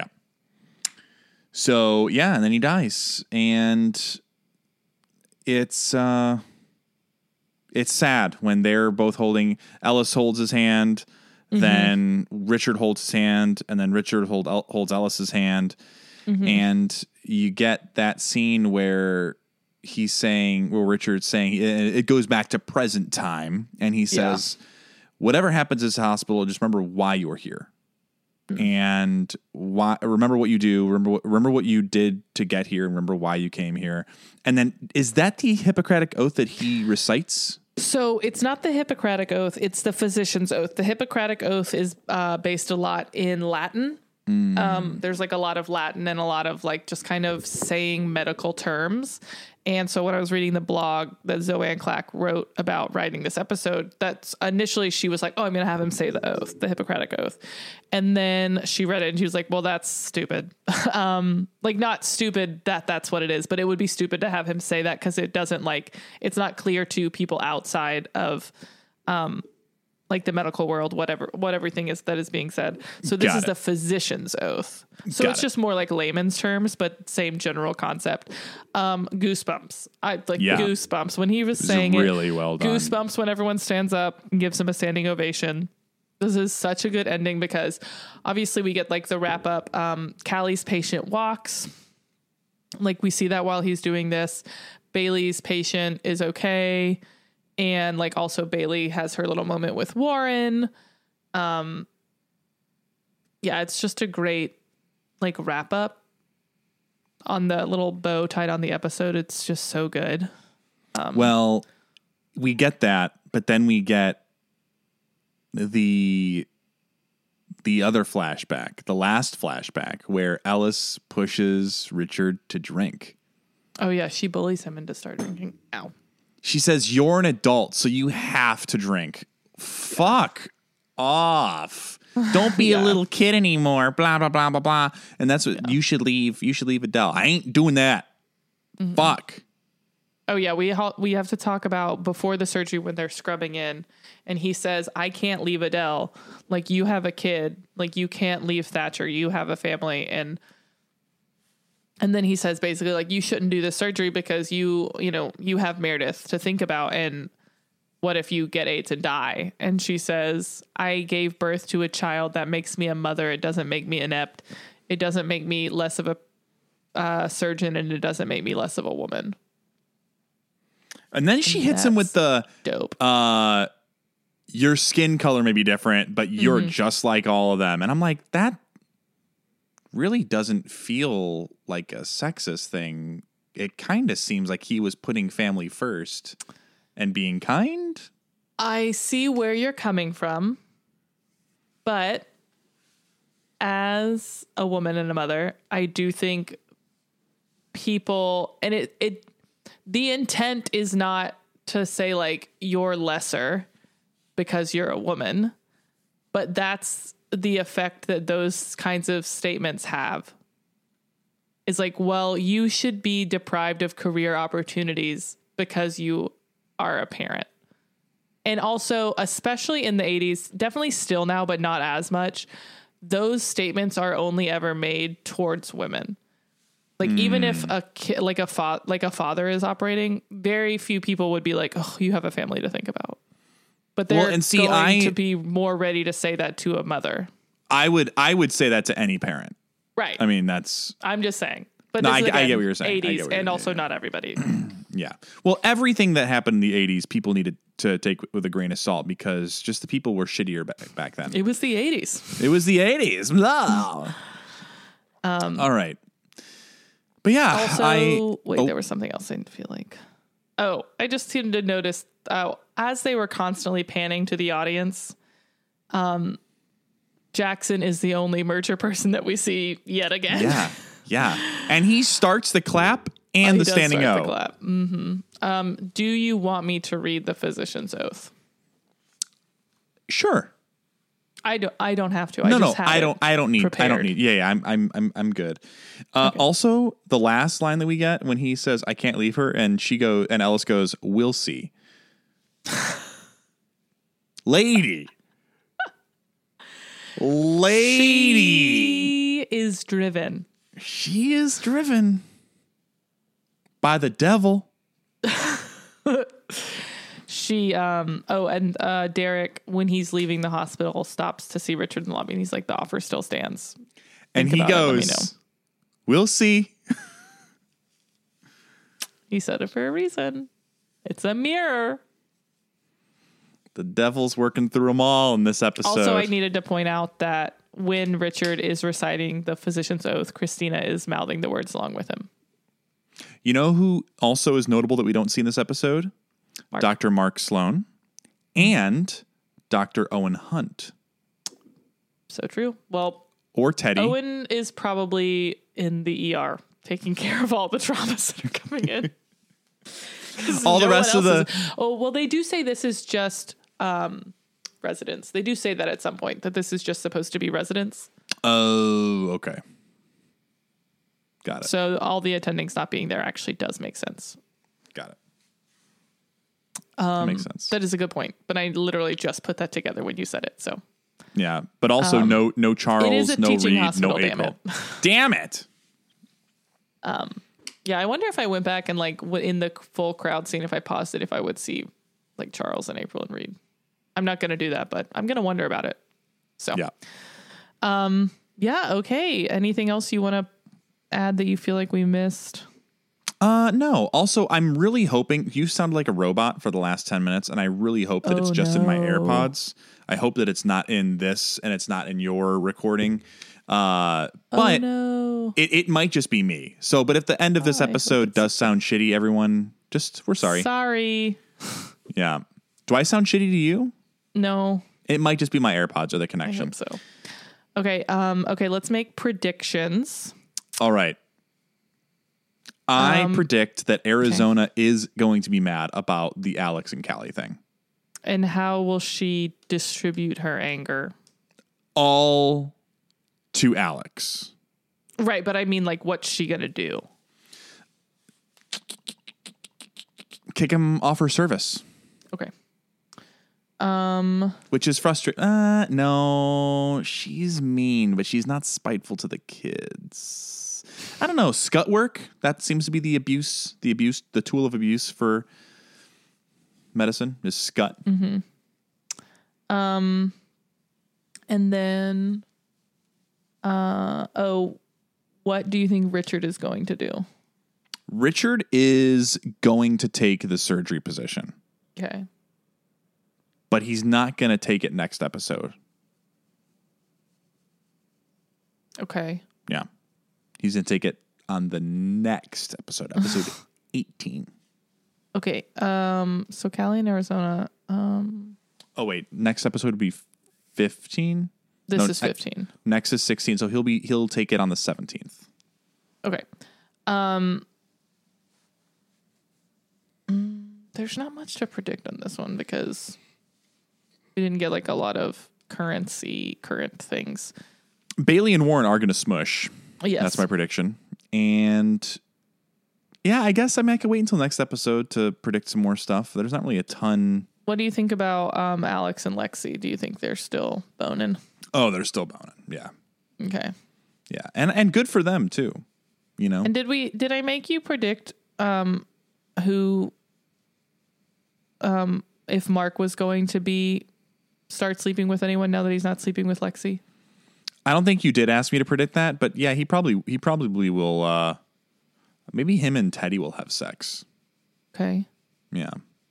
So yeah, and then he dies, and it's uh, it's sad when they're both holding. Ellis holds his hand, then Richard holds his hand, and then Richard hold, holds Ellis's hand, and you get that scene where he's saying, well, Richard's saying, it goes back to present time, and he says, "Whatever happens in this hospital, just remember why you're here." And why? Remember what you do. Remember what, remember what you did to get here. Remember why you came here. And then, is that the Hippocratic oath that he recites? So it's not the Hippocratic Oath, it's the physician's oath. The Hippocratic Oath is uh, based a lot in Latin. Um, there's like a lot of Latin and a lot of like just kind of saying medical terms. And so when I was reading the blog that Zoanne Clack wrote about writing this episode, that's initially she was like, oh, I'm going to have him say the oath, the Hippocratic Oath. And then she read it and she was like, well, that's stupid. um, like not stupid that that's what it is, but it would be stupid to have him say that because it doesn't like, it's not clear to people outside of, um, like the medical world, whatever, what everything is that is being said. So this Got is it. the physician's oath. So Got it's it. just more like layman's terms, but same general concept. Um, goosebumps. I like Yeah. goosebumps when he was is saying really it. well done. Goosebumps when everyone stands up and gives him a standing ovation. This is such a good ending because obviously we get like the wrap up. Um, Callie's patient walks. Like we see that while he's doing this. Bailey's patient is okay. And like also Bailey has her little moment with Warren. Um, yeah, it's just a great like wrap up on the little bow tied on the episode. It's just so good. Well, we get that, but then we get the the other flashback, the last flashback, where Ellis pushes Richard to drink. Oh yeah, she bullies him into start drinking. Ow. She says, "You're an adult, so you have to drink." Fuck off. Don't be Yeah. a little kid anymore. Blah, blah, blah, blah, blah. And that's what you should leave. You should leave Adele. I ain't doing that. Fuck. Oh yeah, we ha- we have to talk about before the surgery when they're scrubbing in, and he says, "I can't leave Adele. Like you have a kid. Like you can't leave Thatcher. You have a family." And and then he says basically like you shouldn't do this surgery because you you know you have Meredith to think about, and what if you get AIDS and die? And she says, "I gave birth to a child. That makes me a mother. It doesn't make me inept. It doesn't make me less of a uh, surgeon, and it doesn't make me less of a woman." And then she hits him with the, Dope. uh, your skin color may be different, but you're just like all of them. And I'm like, that really doesn't feel like a sexist thing. It kind of seems like he was putting family first and being kind. I see where you're coming from, but as a woman and a mother, I do think people, and it, it, the intent is not to say like you're lesser because you're a woman, but that's the effect that those kinds of statements have. is like, well, you should be deprived of career opportunities because you are a parent. And also, especially in the eighties, definitely still now, but not as much, those statements are only ever made towards women. Like, mm. even if a kid, like a fa- like a father is operating, very few people would be like, oh, you have a family to think about. But they're well, and see, going I, to be more ready to say that to a mother. I would I would say that to any parent. Right. I mean, that's... I'm just saying. But no, this I, is, again, I get what you're saying. eighties, you're and saying. also not everybody. Yeah. Well, everything that happened in the eighties, people needed to take with a grain of salt because just the people were shittier back, back then. It was the eighties. It was the eighties. Blah. um, All right. But yeah. Also, I, wait, oh. there was something else I feel like. Oh, I just seemed to notice uh, as they were constantly panning to the audience, um, Jackson is the only merger person that we see yet again. Yeah. Yeah. And he starts the clap and oh, the standing O. The clap. Mm-hmm. Um, do you want me to read the physician's oath? Sure. I don't. I don't have to. No, I just no. have I don't. I don't need. prepared. I don't need. Yeah, yeah. I'm. I'm. I'm. I'm good. Uh, okay. Also, the last line that we get when he says, "I can't leave her," and she go, and Ellis goes, "We'll see." Lady. Lady. She is driven. She is driven by the devil. She, um, oh, and uh, Derek, when he's leaving the hospital, stops to see Richard in the lobby, and he's like, the offer still stands. Think and he goes, we'll see. He said it for a reason. It's a mirror. The devil's working through them all in this episode. Also, I needed to point out that when Richard is reciting the physician's oath, Christina is mouthing the words along with him. You know who also is notable that we don't see in this episode? Mark. Doctor Mark Sloan and Doctor Owen Hunt. So true. Well, or Teddy. Owen is probably in the E R taking care of all the traumas that are coming in. all no the rest of the... Is, oh, well, they do say this is just um, residents. They do say that at some point, that this is just supposed to be residents. Oh, okay. Got it. So all the attendings not being there actually does make sense. Got it. Um, that makes sense. That is a good point. But I literally just put that together when you said it. So yeah, but also um, no no Charles, no Reed, hospital, no April. Damn it. Damn it. Um. Yeah, I wonder if I went back and like in the full crowd scene, if I paused it, if I would see like Charles and April and Reed. I'm not going to do that, but I'm going to wonder about it. So yeah. Um. Yeah. Okay. Anything else you want to add that you feel like we missed? Uh, no. Also, I'm really hoping you sound like a robot for the last ten minutes, and I really hope that oh, it's just no. in my AirPods. I hope that it's not in this and it's not in your recording. Uh, but oh, no. it, it might just be me. So, but if the end of this oh, episode does sound shitty, everyone, just, we're sorry. Sorry. Yeah. Do I sound shitty to you? No. It might just be my AirPods or the connection. I hope so. Okay. Um, okay. Let's make predictions. All right. I um, predict that Arizona okay. is going to be mad about the Alex and Callie thing. And how will she distribute her anger? All to Alex. Right, but I mean, like, what's she going to do? Kick him off her service. Okay. Um, Which is frustrating. Uh, no, she's mean, but she's not spiteful to the kids. I don't know. Scut work. That seems to be the abuse, the abuse, the tool of abuse for medicine is scut. Mm-hmm. Um, and then, uh, oh, what do you think Richard is going to do? Richard is going to take the surgery position. Okay. But he's not going to take it next episode. Okay. Yeah. He's going to take it on the next episode, episode eighteen. Okay. Um. So Callie in Arizona. Um. Oh, wait. Next episode would be fifteen? This no, is fifteen. I, next is sixteen. So he'll be he'll take it on the seventeenth. Okay. Um. There's not much to predict on this one because we didn't get like a lot of currency, current things. Bailey and Warren are going to smush. Yes. That's my prediction. and yeah, I guess I mean I can wait until next episode to predict some more stuff. There's not really a ton. What do you think about um, Alex and Lexi? Do you think they're still boning? Oh, they're still boning. Yeah. Okay. Yeah, and and good for them too. You know. And did we? Did I make you predict um, who? Um, if Mark was going to be start sleeping with anyone now that he's not sleeping with Lexi? I don't think you did ask me to predict that, but yeah, he probably he probably will. Uh, maybe him and Teddy will have sex. Okay. Yeah.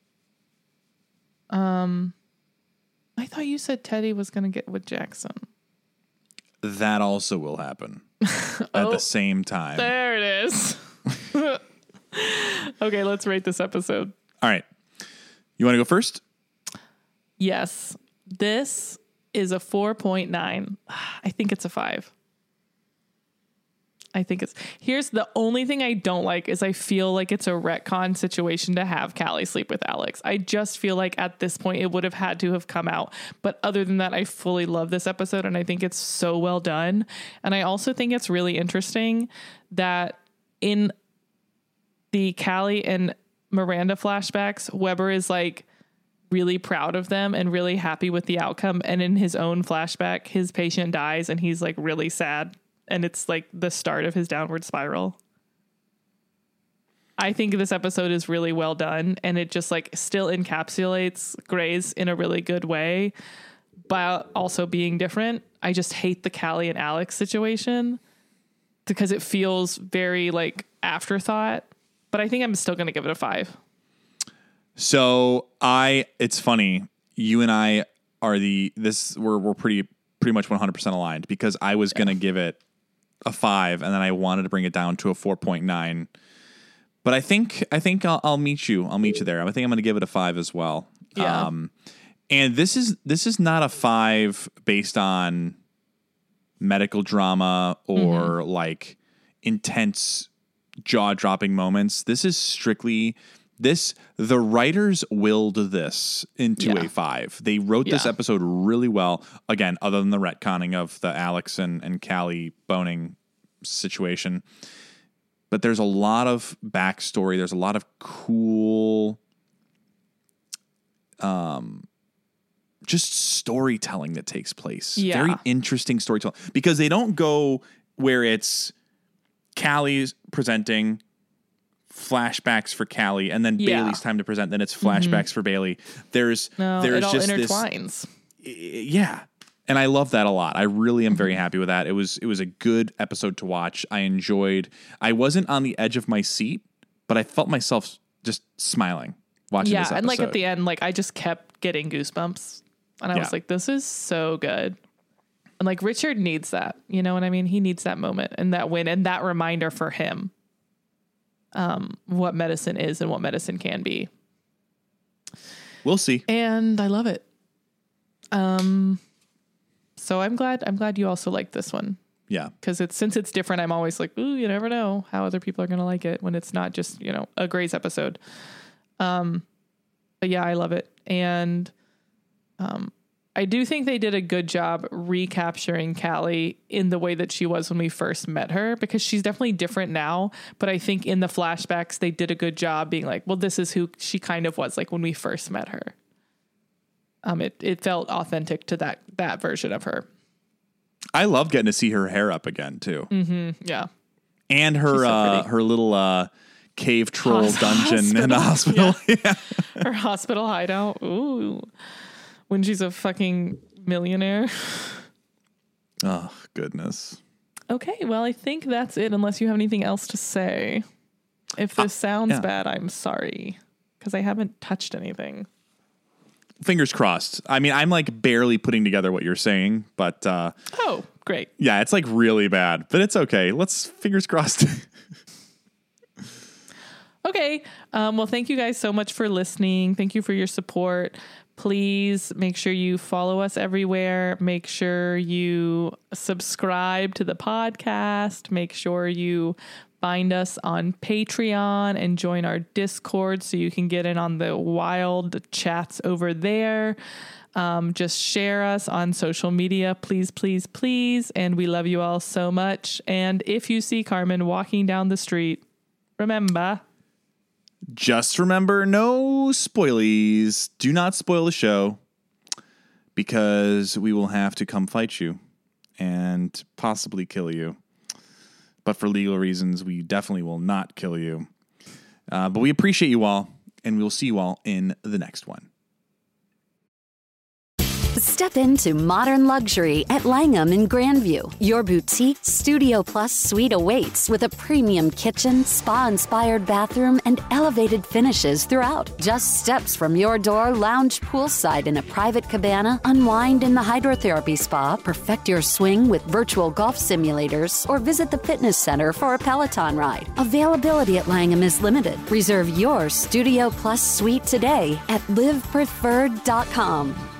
Um, I thought you said Teddy was going to get with Jackson. That also will happen at Oh, the same time. There it is. Okay, let's rate this episode. All right. You want to go first? Yes. This is a four point nine. I think it's a five. I think it's... Here's the only thing I don't like is I feel like it's a retcon situation to have Callie sleep with Alex. I just feel like at this point it would have had to have come out. But other than that, I fully love this episode and I think it's so well done. And I also think it's really interesting that in the Callie and Miranda flashbacks, Weber is like really proud of them and really happy with the outcome. And in his own flashback, his patient dies and he's like really sad. And it's like the start of his downward spiral. I think this episode is really well done and it just like still encapsulates Grey's in a really good way, but also being different. I just hate the Callie and Alex situation because it feels very like afterthought, but I think I'm still going to give it a five. So I, it's funny. You and I are the, this, we're, we're pretty, pretty much one hundred percent aligned because I was yeah. going to give it a five, and then I wanted to bring it down to a four point nine. But I think I think I'll, I'll meet you. I'll meet you there. I think I'm going to give it a five as well. Yeah. Um, and this is this is not a five based on medical drama or mm-hmm. like intense jaw dropping moments. This is strictly this. The writers willed this into yeah. a five. They wrote yeah. this episode really well. Again, other than the retconning of the Alex and, and Callie boning situation. But there's a lot of backstory. There's a lot of cool um, just storytelling that takes place. Yeah. Very interesting storytelling. Because they don't go where it's Callie's presenting flashbacks for Callie and then yeah. Bailey's time to present, then it's flashbacks mm-hmm. for Bailey. There's no, there's it all just intertwines. This, yeah. And I love that a lot. I really am mm-hmm. very happy with that. It was it was a good episode to watch. I enjoyed. I wasn't on the edge of my seat, but I felt myself just smiling watching yeah, this episode. Yeah, and like at the end, like I just kept getting goosebumps. And I yeah. was like, this is so good. And like Richard needs that. You know what I mean? He needs that moment and that win and that reminder for him. Um, what medicine is and what medicine can be. We'll see. And I love it. Um, so I'm glad, I'm glad you also like this one. Yeah. Cause it's, since it's different, I'm always like, ooh, you never know how other people are going to like it when it's not just, you know, a Grey's episode. Um, but yeah, I love it. And, um, I do think they did a good job recapturing Callie in the way that she was when we first met her, because she's definitely different now. But I think in the flashbacks, they did a good job being like, well, this is who she kind of was like when we first met her. Um, it, it felt authentic to that, that version of her. I love getting to see her hair up again too. Mm-hmm, yeah. And her, so uh, her little, uh, cave troll Hos- dungeon hospital. in the hospital. Yeah. Yeah. Her hospital hideout. Ooh. When she's a fucking millionaire. Oh, goodness. Okay, well, I think that's it, unless you have anything else to say. If this uh, sounds yeah. bad, I'm sorry, because I haven't touched anything. Fingers crossed. I mean, I'm like barely putting together what you're saying, but... Uh, oh, great. Yeah, it's like really bad, but it's okay. Let's fingers crossed. Okay. Um, well, thank you guys so much for listening. Thank you for your support. Please make sure you follow us everywhere. Make sure you subscribe to the podcast. Make sure you find us on Patreon and join our Discord so you can get in on the wild chats over there. Um, just share us on social media, please, please, please. And we love you all so much. And if you see Carmen walking down the street, remember... Just remember, no spoilies. Do not spoil the show, because we will have to come fight you and possibly kill you. But for legal reasons, we definitely will not kill you. Uh, but we appreciate you all, and we will see you all in the next one. Step into modern luxury at Langham in Grandview. Your boutique Studio Plus suite awaits with a premium kitchen, spa-inspired bathroom, and elevated finishes throughout. Just steps from your door, lounge poolside in a private cabana, unwind in the hydrotherapy spa, perfect your swing with virtual golf simulators, or visit the fitness center for a Peloton ride. Availability at Langham is limited. Reserve your Studio Plus suite today at live preferred dot com.